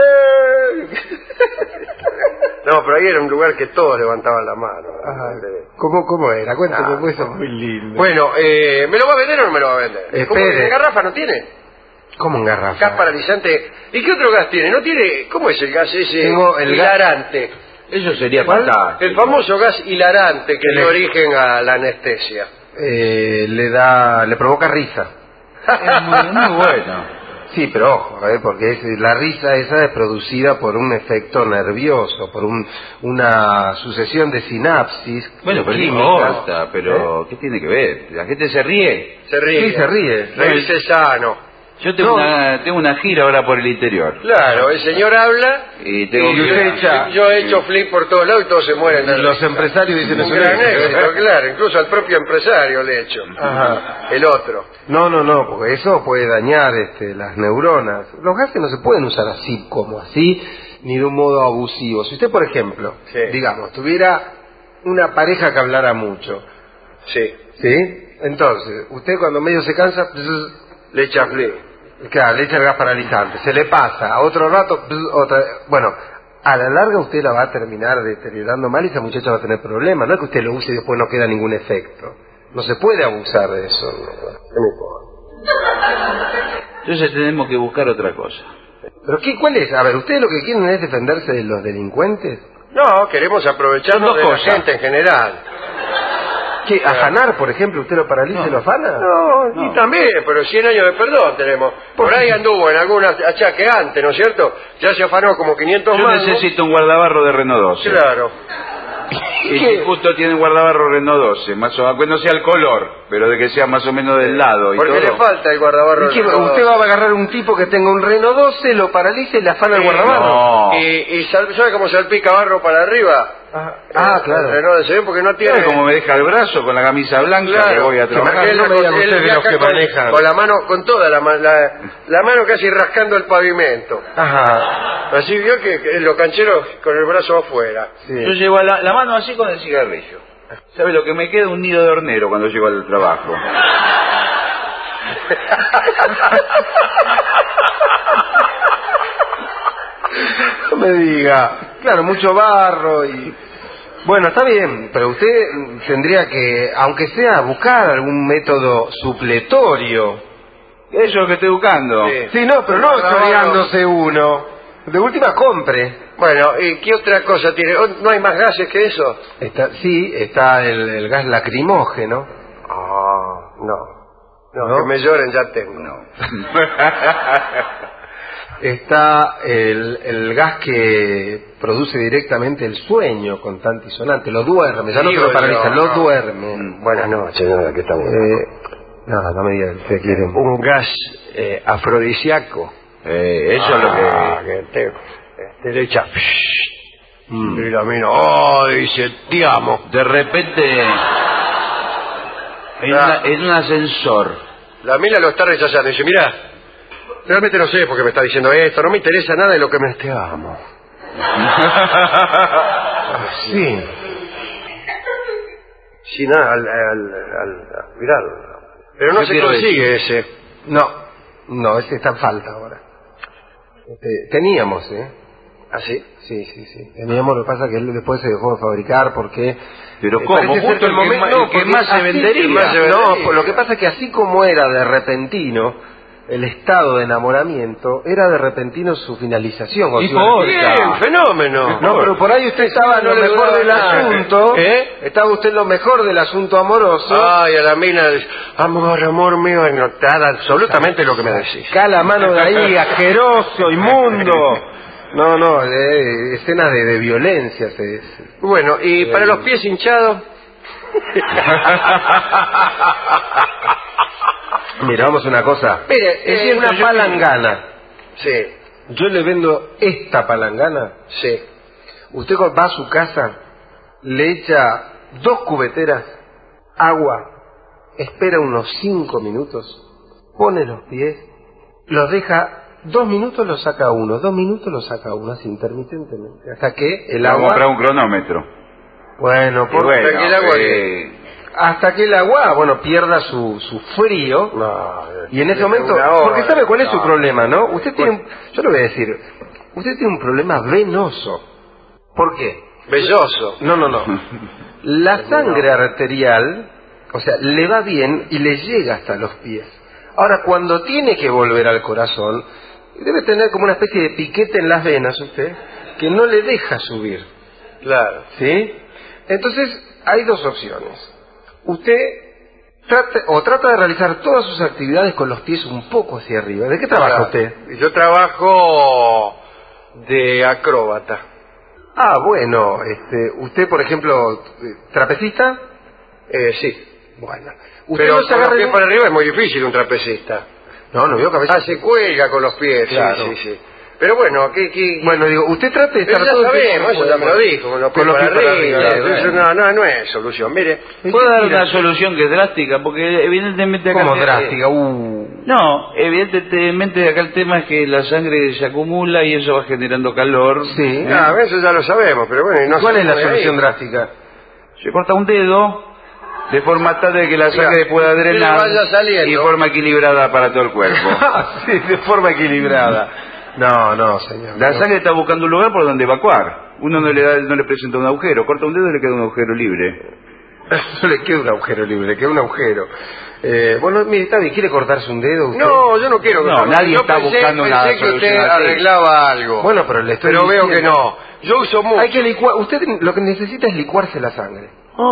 No, pero ahí era un lugar que todos levantaban la mano. Ajá. ¿Cómo era? Cuéntame, pues eso es muy lindo. Bueno, ¿me lo va a vender o no me lo va a vender? ¿Cómo, Espere. ¿en garrafa no tiene? ¿Cómo en garrafa? Gas paralizante. ¿Y qué otro gas tiene? ¿No tiene? ¿Cómo es el gas ese? Tengo el hilarante. Eso sería ¿Cuál? fantástico. El famoso gas hilarante que dio origen a la anestesia. Le provoca risa. Es muy bueno. Sí, pero ojo, porque la risa esa es producida por un efecto nervioso, por una sucesión de sinapsis. Bueno, pero no químicas. importa, pero ¿qué tiene que ver? La gente se ríe. Se ríe. Sí, se ríe. Reírse sano. Yo tengo una gira ahora por el interior. Claro, el señor habla Y tengo y que... usted echa... yo he hecho flip por todos lados y todos se mueren de Los risa. empresarios dicen Un eso. gran éxito, claro, incluso al propio empresario le he hecho. Ajá. El otro. No, porque eso puede dañar las neuronas. Los gases no se pueden usar así como así, ni de un modo abusivo. Si usted, por ejemplo, digamos, tuviera una pareja que hablara mucho, Sí. ¿sí? Entonces, usted cuando medio se cansa, Le echa flip. claro, le echa el gas paralizante, se le pasa, a otro rato, bueno, a la larga usted la va a terminar deteriorando mal y esa muchacha va a tener problemas. No es que usted lo use y después no queda ningún efecto. No se puede abusar de eso. Entonces tenemos que buscar otra cosa. ¿Pero cuál es? A ver, ¿ustedes lo que quieren es defenderse de los delincuentes? No, queremos aprovecharnos Son de dos la cosas. gente en general. ¿Qué? ¿Afanar, por ejemplo? ¿Usted lo paraliza y lo afana? No, y también, pero 100 años de perdón tenemos. Por ahí anduvo en algún achaque antes, ¿no es cierto? Ya se afanó como 500 Yo mangos. necesito un guardabarro de Renault 12. Claro. Y si justo tiene un guardabarro Renault 12, más o menos no sea el color, pero de que sea más o menos del lado y Porque todo. le falta el guardabarro. ¿Y qué? ¿Usted va a agarrar un tipo que tenga un Renault 12, lo paraliza y le afana el guardabarro? No. Y ¿sabe cómo salpica barro para arriba? Claro. El Renault se ve porque no tiene... ¿Sabe cómo me deja el brazo con la camisa blanca que voy a trabajar? no me digan ustedes los que manejan. Con la mano, con toda la mano casi rascando el pavimento. Ajá. Así vio que los cancheros con el brazo afuera. Sí. Yo llevo la mano así con el cigarrillo. ¿Sabe lo que me queda? Un nido de hornero cuando llego al trabajo. No me diga. Claro, mucho barro y... Bueno, está bien, pero usted tendría que, aunque sea, buscar algún método supletorio. Eso es lo que estoy buscando. Sí, no, pero no estudiándose uno. De última compre. Bueno, ¿y qué otra cosa tiene? ¿No hay más gases que eso? Está el gas lacrimógeno. Ah, no. ¿No? Que me lloren ya tengo. No. Está el gas que produce directamente el sueño constante y sonante. Lo duerme, ya no te lo paraliza, lo duerme. Buenas noches, señora, ¿qué tal? No me diga, usted quiere Un gas afrodisíaco. Eso es lo que... te le echa... Y la mina, dice, te amo. De repente... En un ascensor. La mina lo está rechazando. Dice, mira, realmente no sé por qué me está diciendo esto. No me interesa nada de lo que me... Te amo. Sí. Sí, nada, al aspirarlo. Pero no se consigue ese. No, ese está en falta ahora. Teníamos, ¿Ah, sí? Sí. Teníamos, lo que pasa es que después se dejó de fabricar porque... Pero ¿cómo? Justo el que más se vendería. No, lo que pasa es que así como era de repentino el estado de enamoramiento, era de repentino su finalización. Bien, fenómeno. No, pero por ahí usted estaba en lo mejor del asunto. Estaba usted en lo mejor del asunto amoroso. Ay, a la mina, amor mío, nada, absolutamente lo que me decís. Cala mano de ahí, asqueroso, inmundo. No, escenas de violencia. Bueno, ¿y para los pies hinchados? Mira, vamos a una cosa. Mire, es una palangana. Sí. Yo le vendo esta palangana. Sí. Usted va a su casa, le echa 2 cubeteras, agua, espera unos 5 minutos, pone los pies, los deja 2 minutos, lo saca uno, 2 minutos, lo saca uno, así intermitentemente, hasta que el agua... Vamos a comprar un cronómetro. Bueno, hasta que el agua, pierda su frío. Y en ese momento, porque ¿sabe cuál es su problema, no? Usted tiene, yo le voy a decir, usted tiene un problema venoso. ¿Por qué? Velloso. No. La sangre arterial, o sea, le va bien y le llega hasta los pies. Ahora, cuando tiene que volver al corazón, debe tener como una especie de piquete en las venas usted, que no le deja subir. Claro. ¿Sí? Entonces, hay 2 opciones. Usted trata de realizar todas sus actividades con los pies un poco hacia arriba. ¿De qué trabaja usted? Yo trabajo de acróbata. Ah, bueno, usted, por ejemplo, ¿trapecista? Sí. Bueno. Usted pero no se agarra los pies para arriba es muy difícil un trapecista. No veo que a veces... se cuelga con los pies. Claro. Sí. Pero bueno, Bueno, digo, usted trate de estar pero ya todo sabemos, eso ya me lo dijo, con los pies para arriba. Eso no es solución, mire. ¿Puedo dar una solución que es drástica? Porque evidentemente acá... ¿Cómo drástica? No, evidentemente acá el tema es que la sangre se acumula y eso va generando calor. Sí. Eso ya lo sabemos, pero bueno... Y ¿Cuál es la solución drástica? Se corta un dedo de forma tal de que la sangre pueda drenar y de forma equilibrada para todo el cuerpo. Sí, de forma equilibrada. No, señor. La sangre está buscando un lugar por donde evacuar. Uno no le presenta un agujero, corta un dedo y le queda un agujero libre. No le queda un agujero libre, le queda un agujero. Bueno, mire, está bien, ¿quiere cortarse un dedo usted? No, yo no quiero. No, nadie está buscando una solución. Pensé que usted así. arreglaba algo. Bueno, pero le estoy Pero diciendo. veo que no. Yo uso mucho. Hay que licuar. Usted lo que necesita es licuarse la sangre.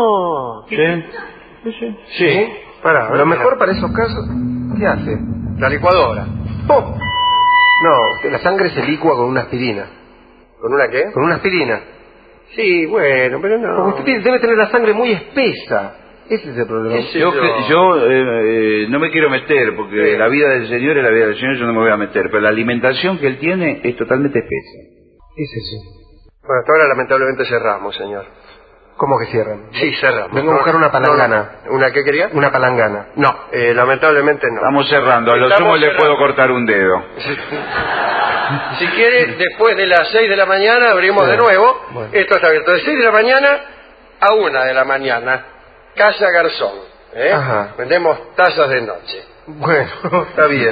Sí. Lo mejor para esos casos, ¿qué hace? La licuadora. ¡Pum! No, la sangre se licua con una aspirina. ¿Con una qué? Con una aspirina. Sí, bueno, pero no. Porque usted debe tener la sangre muy espesa. Ese es el problema. Yo no me quiero meter, porque la vida del Señor es la vida del Señor, yo no me voy a meter. Pero la alimentación que él tiene es totalmente espesa. Es eso. Bueno, hasta ahora lamentablemente cerramos, señor. ¿Cómo que cierran? Sí, cerramos. Vengo a buscar una palangana. ¿Una qué quería? Una palangana. No, lamentablemente no. Estamos cerrando. A lo sumo le puedo cortar un dedo. Si quiere, después de las 6 de la mañana abrimos de nuevo. Bueno. Esto está abierto de 6 de la mañana a 1 de la mañana. Casa Garzón. Vendemos tazas de noche. Bueno, está bien.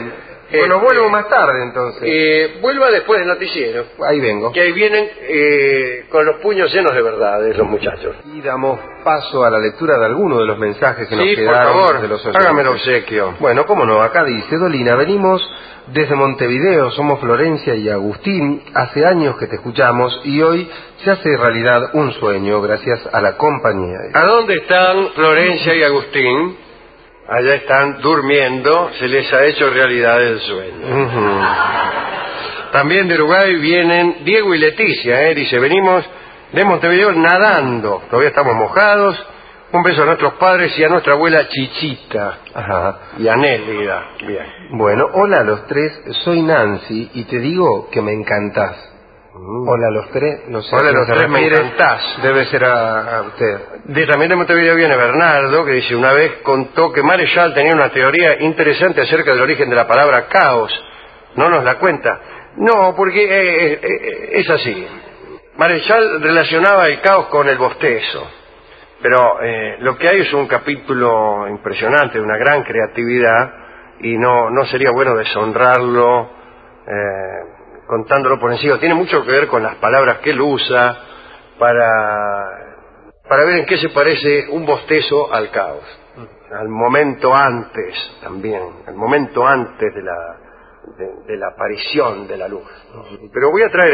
Bueno, vuelvo más tarde entonces. Vuelva después del noticiero. Ahí vengo. Que ahí vienen con los puños llenos de verdades los muchachos. Y damos paso a la lectura de algunos de los mensajes que nos quedaron. Por favor, de los oyentes. hágame el obsequio. Bueno, cómo no, acá dice Dolina, venimos desde Montevideo, somos Florencia y Agustín, hace años que te escuchamos y hoy se hace realidad un sueño gracias a la compañía. ¿A dónde están Florencia y Agustín? Allá están durmiendo, se les ha hecho realidad el sueño. También de Uruguay vienen Diego y Leticia, dice, venimos de Montevideo nadando, todavía estamos mojados. Un beso a nuestros padres y a nuestra abuela Chichita. Ajá. Y a Nélida. Bien. Bueno, hola a los tres, soy Nancy y te digo que me encantás. Hola a los tres, no sé. Hola a los tres, me encantás. Debe ser a usted. También de Montevideo viene Bernardo, que dice, una vez contó que Marechal tenía una teoría interesante acerca del origen de la palabra caos. ¿No nos la cuenta? No, porque es así. Marechal relacionaba el caos con el bostezo. Pero lo que hay es un capítulo impresionante, de una gran creatividad, y no sería bueno deshonrarlo contándolo por encima. Tiene mucho que ver con las palabras que él usa para ver en qué se parece un bostezo al caos. Al momento antes también, al momento antes de la aparición de la luz. Pero voy a traer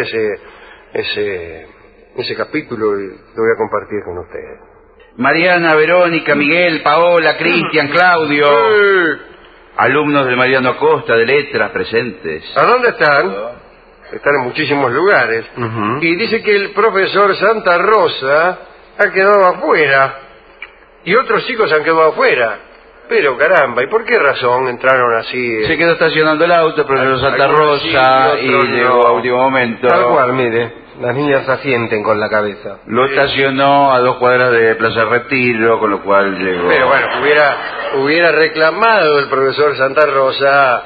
ese capítulo y lo voy a compartir con ustedes. Mariana, Verónica, Miguel, Paola, Cristian, Claudio, alumnos de Mariano Acosta, de Letras, presentes. ¿A dónde están? Están en muchísimos lugares. Y dice que el profesor Santa Rosa ha quedado afuera. Y otros chicos han quedado afuera. Pero caramba, ¿y por qué razón entraron así? Se quedó estacionando el auto, el profesor Santa Rosa, y llegó a último momento. Tal cual, mire. Las niñas asienten con la cabeza. Lo estacionó a 2 cuadras de Plaza Retiro, con lo cual llegó. Pero bueno, hubiera reclamado el profesor Santa Rosa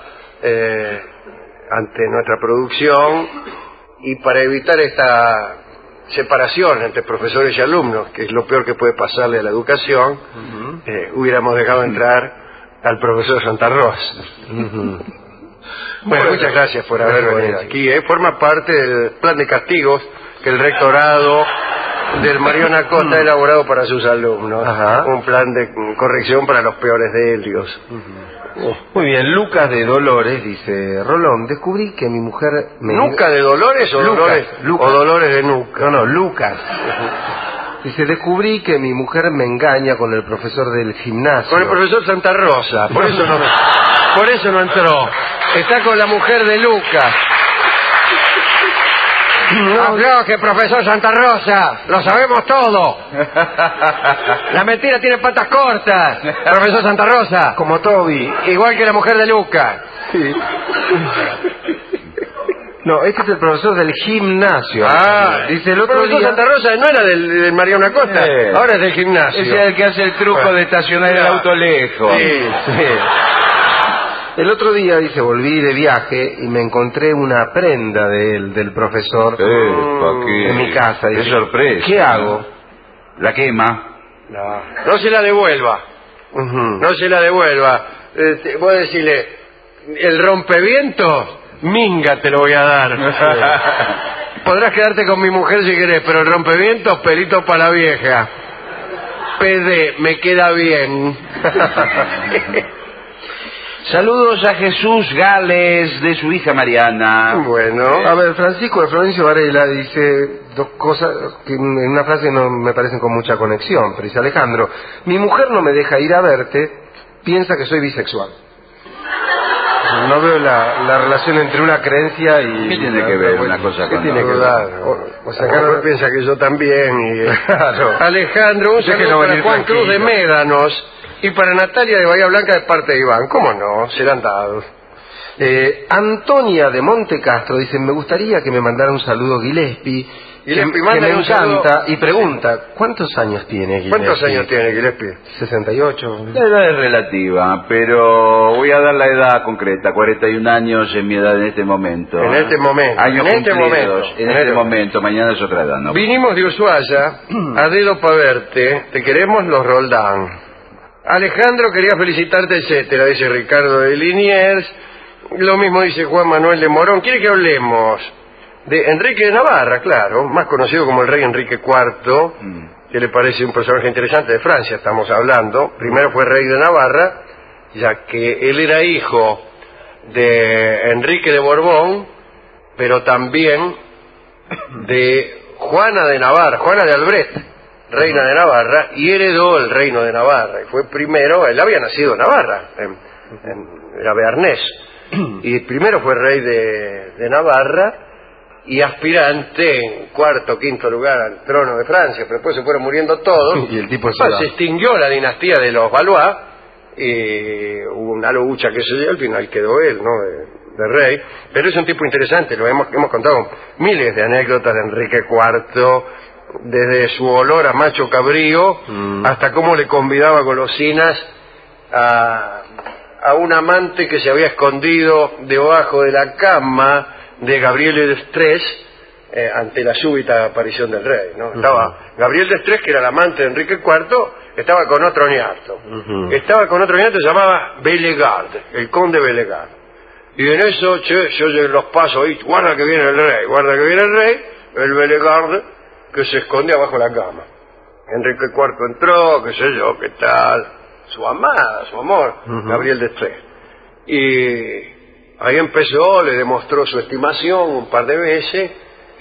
ante nuestra producción, y para evitar esta separación entre profesores y alumnos, que es lo peor que puede pasarle a la educación, hubiéramos dejado entrar al profesor Santa Rosa. Bueno, muchas gracias por haber venido aquí. Forma parte del plan de castigos que el rectorado del Mariano Acosta ha elaborado para sus alumnos. Un plan de corrección para los peores delios. Muy bien, Lucas de Dolores dice, Rolón, descubrí que mi mujer me... ¿Nuca de Dolores o Lucas. o Dolores de Nuca? No, Lucas. Dice, descubrí que mi mujer me engaña con el profesor del gimnasio. Con el profesor Santa Rosa, por eso no entró. Está con la mujer de Lucas. No, que profesor Santa Rosa, lo sabemos todo. La mentira tiene patas cortas, profesor Santa Rosa. Como Toby. Igual que la mujer de Lucas. Sí. No, este es el profesor del gimnasio. Dice el otro día... Santa Rosa no era del Mariano Acosta, ahora es del gimnasio. Ese es el que hace el truco de estacionar el auto lejos. Sí. El otro día, dice, volví de viaje y me encontré una prenda del profesor en mi casa. Dice, ¡qué sorpresa! ¿Qué hago? La quema. No se la devuelva. No se la devuelva. Voy a decirle, el rompevientos, minga te lo voy a dar. Podrás quedarte con mi mujer si querés, pero el rompevientos, pelito para la vieja. PD, me queda bien. Saludos a Jesús Gales, de su hija Mariana. Bueno. A ver, Francisco de Florencio Varela dice dos cosas que en una frase no me parecen con mucha conexión. Pero dice, Alejandro, mi mujer no me deja ir a verte, piensa que soy bisexual. No veo la relación entre una creencia y... ¿Qué tiene que ver una cosa con tiene que ver? O sea, Carlos piensa que yo también. Y... Claro. Alejandro, un saludo para Juan Cruz de Médanos. Y para Natalia de Bahía Blanca de parte de Iván. ¿Cómo no? Serán dados. Antonia de Monte Castro dice, me gustaría que me mandara un saludo Gillespie, que me encanta, y pregunta, ¿cuántos años tiene Gillespie? ¿Cuántos años tiene Gillespie? 68. La edad es relativa, pero voy a dar la edad concreta, 41 años en mi edad en este momento. En este momento. Años en este cumplidos, momento. en este momento, mañana es otra edad, ¿no? Vinimos de Ushuaia, a dedo pa' verte, te queremos los Roldán. Alejandro quería felicitarte, etcétera, dice Ricardo de Liniers. Lo mismo dice Juan Manuel de Morón. ¿Quiere que hablemos de Enrique de Navarra? Claro, más conocido como el rey Enrique IV, que le parece un personaje interesante de Francia, estamos hablando. Primero fue rey de Navarra, ya que él era hijo de Enrique de Borbón, pero también de Juana de Navarra, Juana de Albret, reina de Navarra, y heredó el reino de Navarra. Y fue primero, él había nacido en Navarra, era bearnés, y primero fue rey de Navarra y aspirante en cuarto, quinto lugar al trono de Francia, pero después se fueron muriendo todos, y el tipo se extinguió la dinastía de los Valois, y hubo una lucha que se dio, al final quedó él, ¿no?, de rey. Pero es un tipo interesante, hemos contado miles de anécdotas de Enrique IV, desde su olor a macho cabrío hasta cómo le convidaba golosinas a un amante que se había escondido debajo de la cama de Gabriel d'Estrées ante la súbita aparición del rey, ¿no? Estaba Gabriel d'Estrées, que era el amante de Enrique IV, estaba con otro ñato. Estaba con otro ñato que se llamaba Bellegarde, el conde Bellegarde. Y en eso, se oyen los pasos ahí, guarda que viene el rey, guarda que viene el rey, el Bellegarde, que se esconde abajo de la cama. Enrique IV entró, qué sé yo, qué tal, su amada, su amor, Gabriel d'Estrées. Y ahí empezó, le demostró su estimación un par de veces,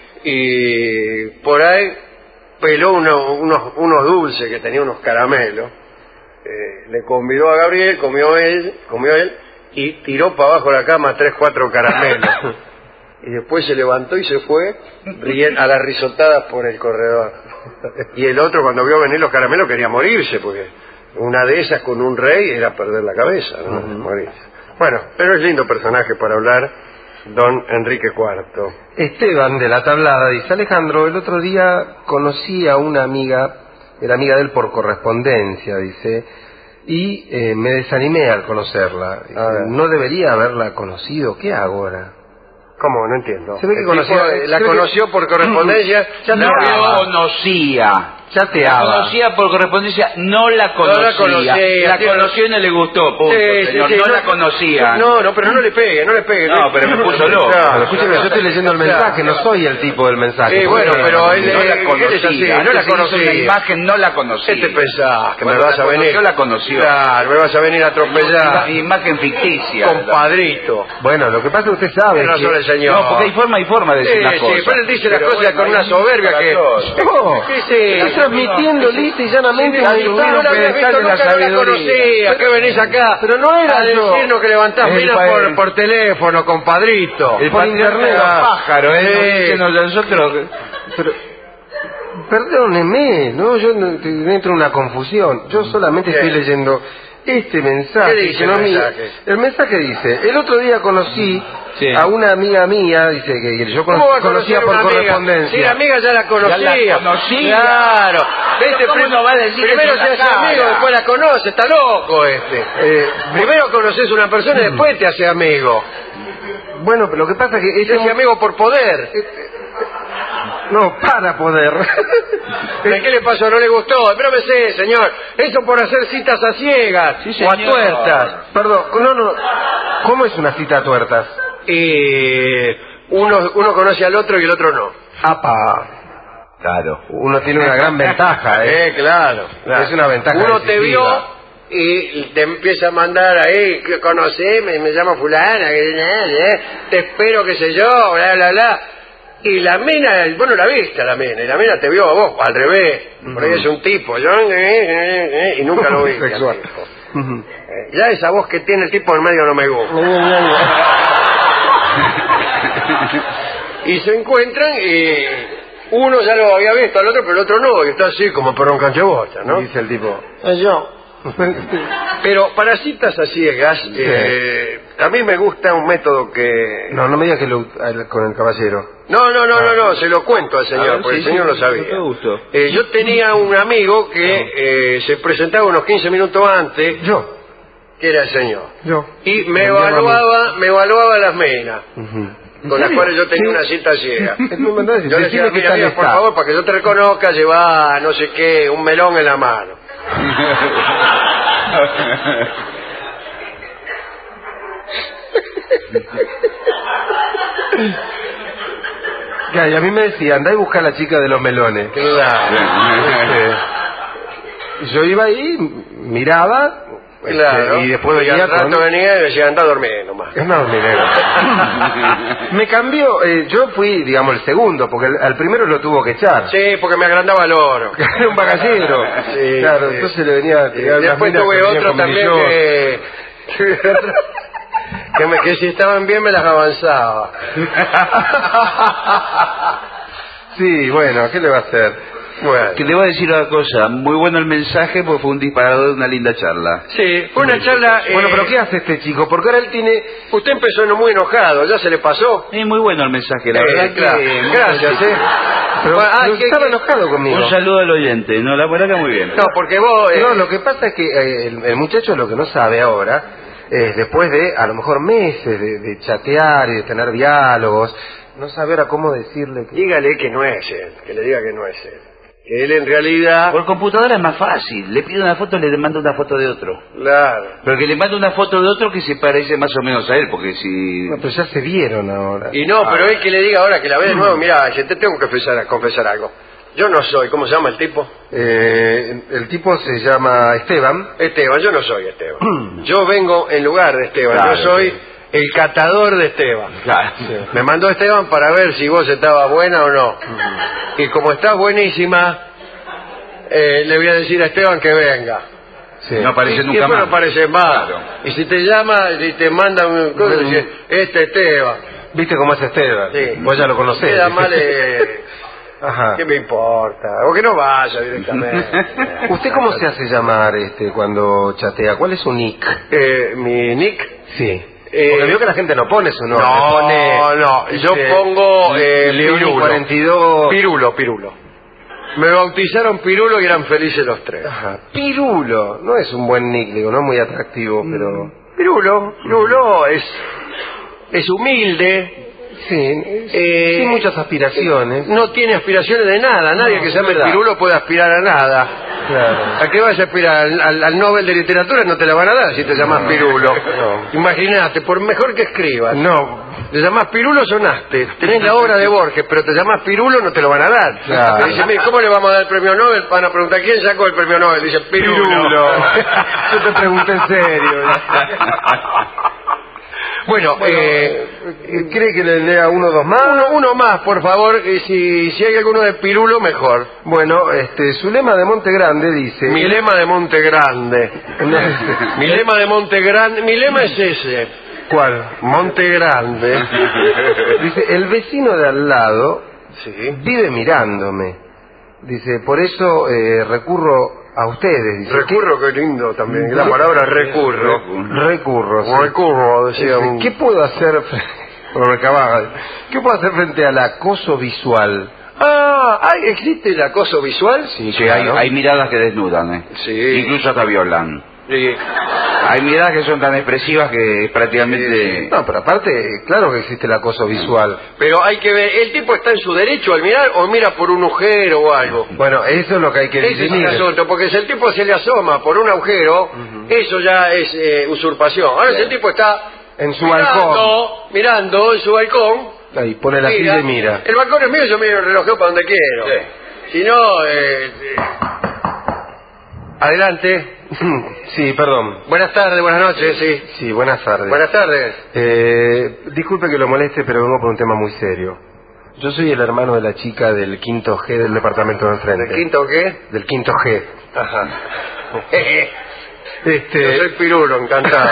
y por ahí peló unos dulces que tenía, unos caramelos, le convidó a Gabriel, comió él, y tiró para abajo de la cama 3, 4 caramelos. Y después se levantó y se fue a las risotadas por el corredor. Y el otro, cuando vio venir los caramelos, quería morirse, porque una de esas con un rey era perder la cabeza, ¿no? Morirse. Bueno, pero es lindo personaje para hablar, don Enrique IV. Esteban de la Tablada dice: Alejandro, el otro día conocí a una amiga, era amiga de él por correspondencia, dice, y me desanimé al conocerla. Dice, no debería haberla conocido, ¿qué hago ahora? ¿Cómo? No entiendo. Se ve que la conoció por correspondencia. No la conocía. Chateaba. La conocía por correspondencia, no la conocía. La conoció y no le gustó, punto, señor. No la conocía. No, pero no le pegue. No, pero me puso loco. Claro, escúcheme, yo estoy leyendo el mensaje, no soy el tipo del mensaje. Bueno, pero él no la conocía. No la conocía. La imagen no la conocía. ¿Qué te pensás? Que me vas a venir. Yo la conoció. Claro, me vas a venir a atropellar. Imagen ficticia. Compadrito. Bueno, lo que pasa es que usted sabe. Tiene razón el señor. No, porque hay forma de decir las cosas. Sí, pero él dice las cosas con una soberbia que... Está transmitiendo lista y llanamente no la había visto, nunca la conocía. ¿Qué venís acá? Pero no era a decirnos que levantás minas por teléfono, compadrito. Por internet. Los pájaros, nosotros... Pero, perdóneme, ¿no? Yo entro en una confusión. Yo solamente estoy leyendo este mensaje. ¿Qué dice el mensaje? El mensaje dice: el otro día conocí a una amiga mía, dice que yo conocía por correspondencia. Sí, la amiga ya la conocía. Ya la conocía. Claro. ¿Cómo no va a decir primero eso se en la hace cara? amigo, después la conoce, está loco este. Primero conoces a una persona y después te hace amigo. Bueno, pero lo que pasa es que Te hace amigo por poder. No, para poder. ¿Qué le pasó? ¿No le gustó? Pero me sé, señor. Eso por hacer citas a ciegas o a tuertas. Perdón, no. ¿Cómo es una cita a tuertas? Uno conoce al otro y el otro no. ¡Apa! Claro. Uno tiene una gran ventaja, ¿eh? Claro. Es una ventaja. Uno decisiva. te vio y te empieza a mandar ahí, conoceme, me llamo fulana, te espero, qué sé yo, bla, bla, bla. Y la mina, vos no la viste a la mina, y la mina te vio a vos, al revés. Por ahí es un tipo, y nunca lo viste. Sexual. Ya esa voz que tiene el tipo en medio no me gusta. Y se encuentran y uno ya lo había visto al otro, pero el otro no, y está así como perro en canchebocha, ¿no? Dice el tipo. Yo. Pero para citas a ciegas, a mí me gusta un método que... No me digas que con el caballero. No, se lo cuento al señor, porque el señor lo sabía. Yo tenía un amigo que se presentaba unos 15 minutos antes. Yo. Que era el señor. Yo. Y me evaluaba las menas. Con las cuales yo tenía una cita ciega. Yo le decía a mi amiga, por favor, para que yo te reconozca, lleva no sé qué, un melón en la mano. Claro, y a mí me decía, andá y busca a la chica de los melones. Claro. Yo iba ahí, miraba, Claro. y después y venía al rato venía y decía, anda a dormir nomás. Es una dormidera. Me cambió, yo fui, digamos, el segundo, porque al primero lo tuvo que echar. Sí, porque me agrandaba el oro. Era un bagallero. Sí, claro, sí. entonces le venía a tirar las Después minas tuve que venían otro con también que si estaban bien me las avanzaba. Sí, bueno, ¿qué le va a hacer? Bueno. Que le voy a decir una cosa, muy bueno el mensaje porque fue un disparador de una linda charla. Sí, fue una charla... Bueno, pero ¿qué hace este chico? Porque ahora él tiene... Usted empezó muy enojado, ¿ya se le pasó? Es muy bueno el mensaje, la verdad claro. que... Gracias, Pero ¿qué- estaba qué? enojado conmigo. Un saludo al oyente, no, la verdad que muy bien. No, porque vos... No, lo que pasa es que el muchacho lo que no sabe ahora es después de a lo mejor meses de chatear y de tener diálogos, no sabe ahora cómo decirle que... dígale que no es él, que le diga que no es él. Que él en realidad... Por computadora es más fácil, le pido una foto, le mando una foto de otro. Claro. Pero que le mando una foto de otro que se parece más o menos a él, porque si... No, pero ya se vieron ahora. Y no, pero él que le diga ahora que la ve de nuevo, mira, te tengo que confesar algo. Yo no soy, ¿cómo se llama el tipo? El tipo se llama Esteban. Esteban, yo no soy Esteban. Yo vengo en lugar de Esteban, Claro, yo soy sí. el catador de Esteban. Claro. Me mandó Esteban para ver si vos estabas buena o no. Y como estás buenísima, le voy a decir a Esteban que venga. Sí. No aparece Y nunca después más. no aparece más. Claro. Y si te llama y te manda un cosa, dice, Esteban. ¿Viste cómo es Esteban? Sí. Vos ya lo conocés. Queda mal, Ajá. ¿qué me importa? O que no vaya directamente. ¿Usted cómo se hace llamar cuando chatea? ¿Cuál es su nick? Mi nick. Sí. Porque veo que la gente no pone su nombre. No, pone, no, yo pongo Leoni Pirulo. 42. Pirulo. Me bautizaron Pirulo y eran felices los tres. Ajá. Pirulo. No es un buen nick, digo, no es muy atractivo, pero... Pirulo es humilde. Sí, sin muchas aspiraciones. No tiene aspiraciones de nada. Nadie No, que se llame es verdad. Pirulo puede aspirar a nada. Claro. ¿A qué vas a aspirar? Al Nobel de Literatura no te la van a dar si te llamas Pirulo. No. Imagínate, por mejor que escribas. No. Te llamás Pirulo, sonaste. Tenés la obra de Borges, pero te llamás Pirulo, no te lo van a dar. Claro. Dice, mire, ¿cómo le vamos a dar el premio Nobel? Van a preguntar, ¿quién sacó el premio Nobel? Dice, Pirulo. Yo te pregunté en serio. Bueno, ¿cree que le lea uno o dos más? uno más, por favor. Si hay alguno de Pirulo, mejor. Bueno, su lema de Monte Grande dice... Mi lema de Monte Grande. Mi lema de Monte Grande. Mi lema es ese. ¿Cuál? Monte Grande. Dice, el vecino de al lado Sí. vive mirándome. Dice, por eso recurro a ustedes. Dice, Recurro, qué lindo también. La palabra recurro. Recurro, sí. Recurro, decía Dice, un... ¿qué puedo hacer? ¿Qué puedo hacer frente al acoso visual? ¿existe el acoso visual? Sí, Sí, hay miradas que desnudan, Sí. Incluso hasta violan. Sí. Hay miradas que son tan expresivas que prácticamente... No, pero aparte, claro que existe el acoso visual. Pero hay que ver, ¿el tipo está en su derecho al mirar o mira por un agujero o algo? Bueno, eso es lo que hay que Ese es el definir. asunto, porque si el tipo se le asoma por un agujero, eso ya es usurpación. Ahora si el tipo está En su balcón. mirando en su balcón, Ahí, pone la silla y mira. El balcón es mío, yo miro el relojeo para donde quiero. Si no, adelante. Sí, perdón. Buenas tardes, buenas noches, sí. Sí, buenas tardes. Buenas tardes. Disculpe que lo moleste, pero vengo por un tema muy serio. Yo soy el hermano de la chica del quinto G del departamento de enfrente. ¿El quinto qué? Del quinto G. Ajá. Yo soy Pirulo, encantado.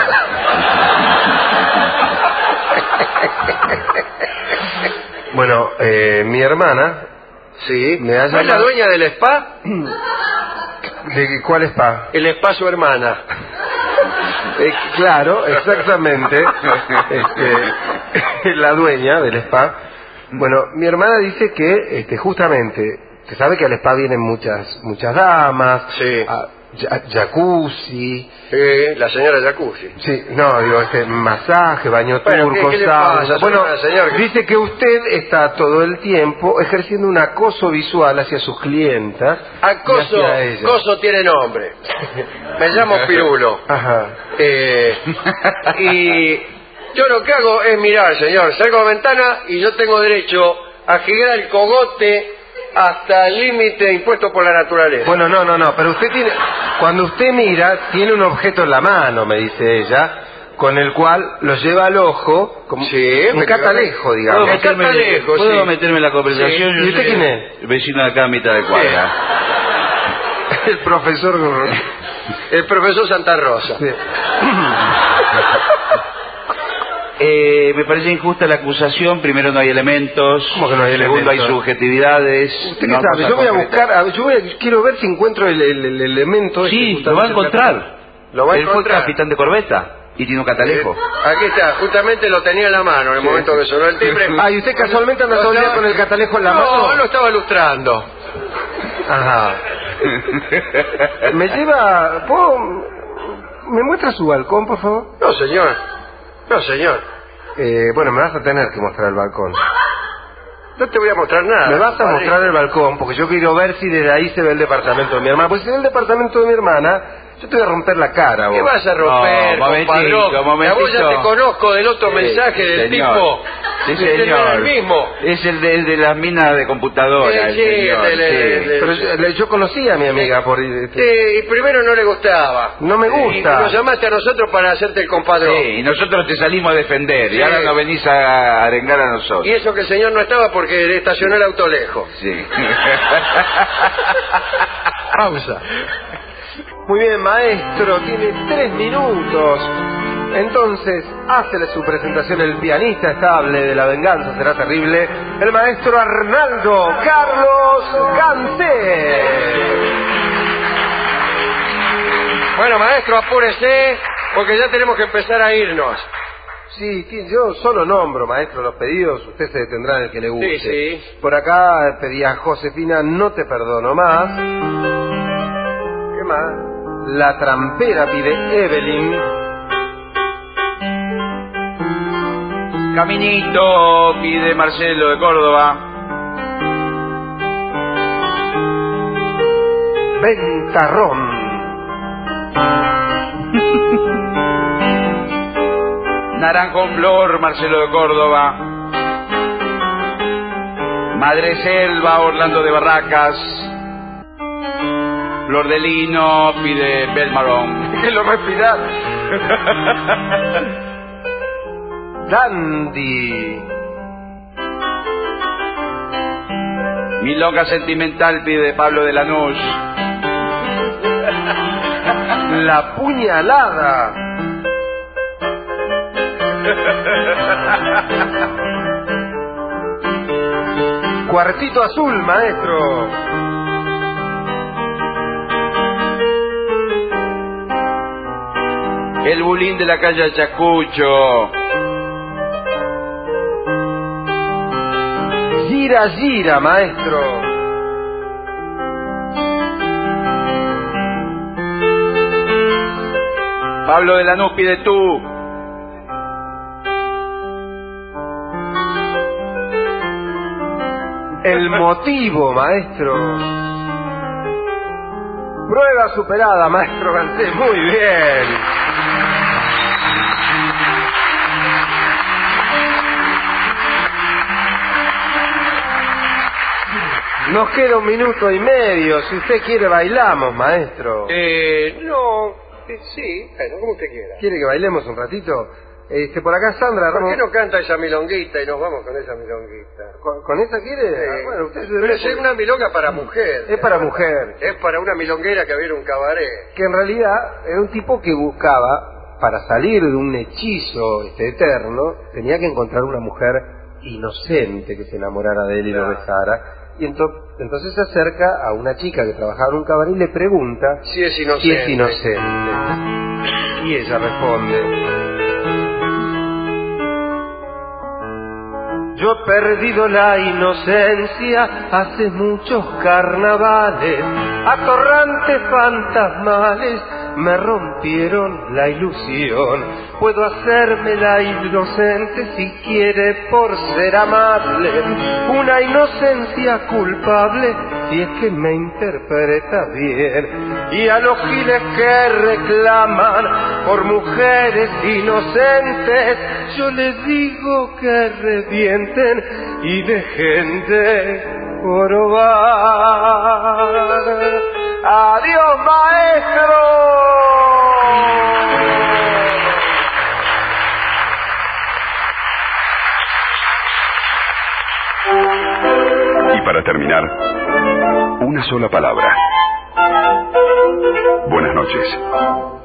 Bueno, mi hermana... Sí. Me ha ¿No es la llamado- dueña del spa? ¿De cuál spa? El spa su hermana. Claro, exactamente. La dueña del spa. Bueno, mi hermana dice que justamente, se sabe que al spa vienen muchas damas, Sí. jacuzzi, La señora Jacuzzi. sí, no, digo, masaje, baño Bueno, turco, ¿qué le sauna. pasa, Bueno, señor? dice que usted está todo el tiempo ejerciendo un acoso visual hacia sus clientas. y Acoso, hacia ellas. acoso tiene nombre. Me llamo Pirulo. Ajá. Y Yo lo que hago es mirar, señor. Salgo a la ventana y yo tengo derecho a girar el cogote hasta el límite impuesto por la naturaleza. Bueno, no, pero usted tiene... Cuando usted mira, tiene un objeto en la mano, me dice ella, con el cual lo lleva al ojo, como sí, un catalejo, digamos. ¿Puedo meterme en la conversación? Sí. Yo ¿Y usted soy quién es? Vecino de acá a mitad de cuadra. El profesor... El profesor Santa Rosa. Sí. Me parece injusta la acusación. Primero, no hay elementos. ¿Cómo que no hay Segundo, elementos? hay subjetividades. ¿Usted qué sabe? Yo voy a buscar... quiero ver si encuentro el elemento. Sí, lo va a encontrar. Él fue capitán de corbeta y tiene un catalejo. Aquí está, justamente lo tenía en la mano en el momento que sonó el timbre. Ah, ¿y usted casualmente anda todo el día con el catalejo en la mano? No, lo estaba lustrando. Ajá. Me lleva... ¿Me muestra su balcón, por favor? No, señor. No, señor. Bueno, me vas a tener que mostrar el balcón. No te voy a mostrar nada. Me vas a mostrar el balcón, porque yo quiero ver si desde ahí se ve el departamento de mi hermana. Pues si es el departamento de mi hermana, yo te voy a romper la cara, vos. ¿Qué vas a romper, compadrón? A vos ya te conozco del otro mensaje del señor. Tipo. Sí, Usted señor. no es el mismo. Es el de las minas de computadora. Sí, Pero yo conocí a mi amiga por... y primero no le gustaba. No me gusta. Y nos llamaste a nosotros para hacerte el compadrón. Sí, y nosotros te salimos a defender. Sí. Y ahora nos venís a arengar a nosotros. Y eso que el señor no estaba porque estacionó el auto lejos. Sí. Pausa. Muy bien, maestro, tiene 3 minutos. Entonces, hácele su presentación el pianista estable de La Venganza Será Terrible, el maestro Arnaldo Carlos Gansé. Bueno, maestro, apúrese, porque ya tenemos que empezar a irnos. Sí, yo solo nombro, maestro, los pedidos, usted se detendrá en el que le guste. Sí, sí. Por acá pedía Josefina, No te perdono más. ¿Qué más? La trampera pide Evelyn. Caminito pide Marcelo de Córdoba. Ventarrón. Naranjo en Flor, Marcelo de Córdoba. Madre Selva, Orlando de Barracas. Flor de Lino pide Belmarón. Que lo respirar. Dandy. Milonga Sentimental pide Pablo de Lanús. La puñalada. Cuartito azul, maestro. El bulín de la calle Ayacucho. Gira, gira, maestro. Pablo de Lanús pide Tú. El motivo, maestro. Prueba superada, maestro Gansé. Muy bien. Nos queda 1 minuto y medio. Si usted quiere, bailamos, maestro. No, sí, bueno, como usted quiera. ¿Quiere que bailemos un ratito? Por acá Sandra ¿Por Ramos. qué no canta esa milonguita y nos vamos con esa milonguita? ¿Con esa quiere? Sí. Ah, bueno, usted Pero es una milonga para mujer. Es para mujer. Es para una milonguera que había en un cabaret. Que en realidad era un tipo que buscaba, para salir de un hechizo eterno, tenía que encontrar una mujer inocente que se enamorara de él y lo besara. Y entonces se acerca a una chica que trabajaba en un cabaret y le pregunta si es inocente. Si es inocente. Y ella responde: yo he perdido la inocencia hace muchos carnavales, atorrantes fantasmales me rompieron la ilusión. Puedo hacerme la inocente si quiere por ser amable, una inocencia culpable si es que me interpreta bien. Y a los giles que reclaman por mujeres inocentes, yo les digo que revienten y dejen de jorobar. ¡Adiós, maestro! Y para terminar, una sola palabra. Buenas noches.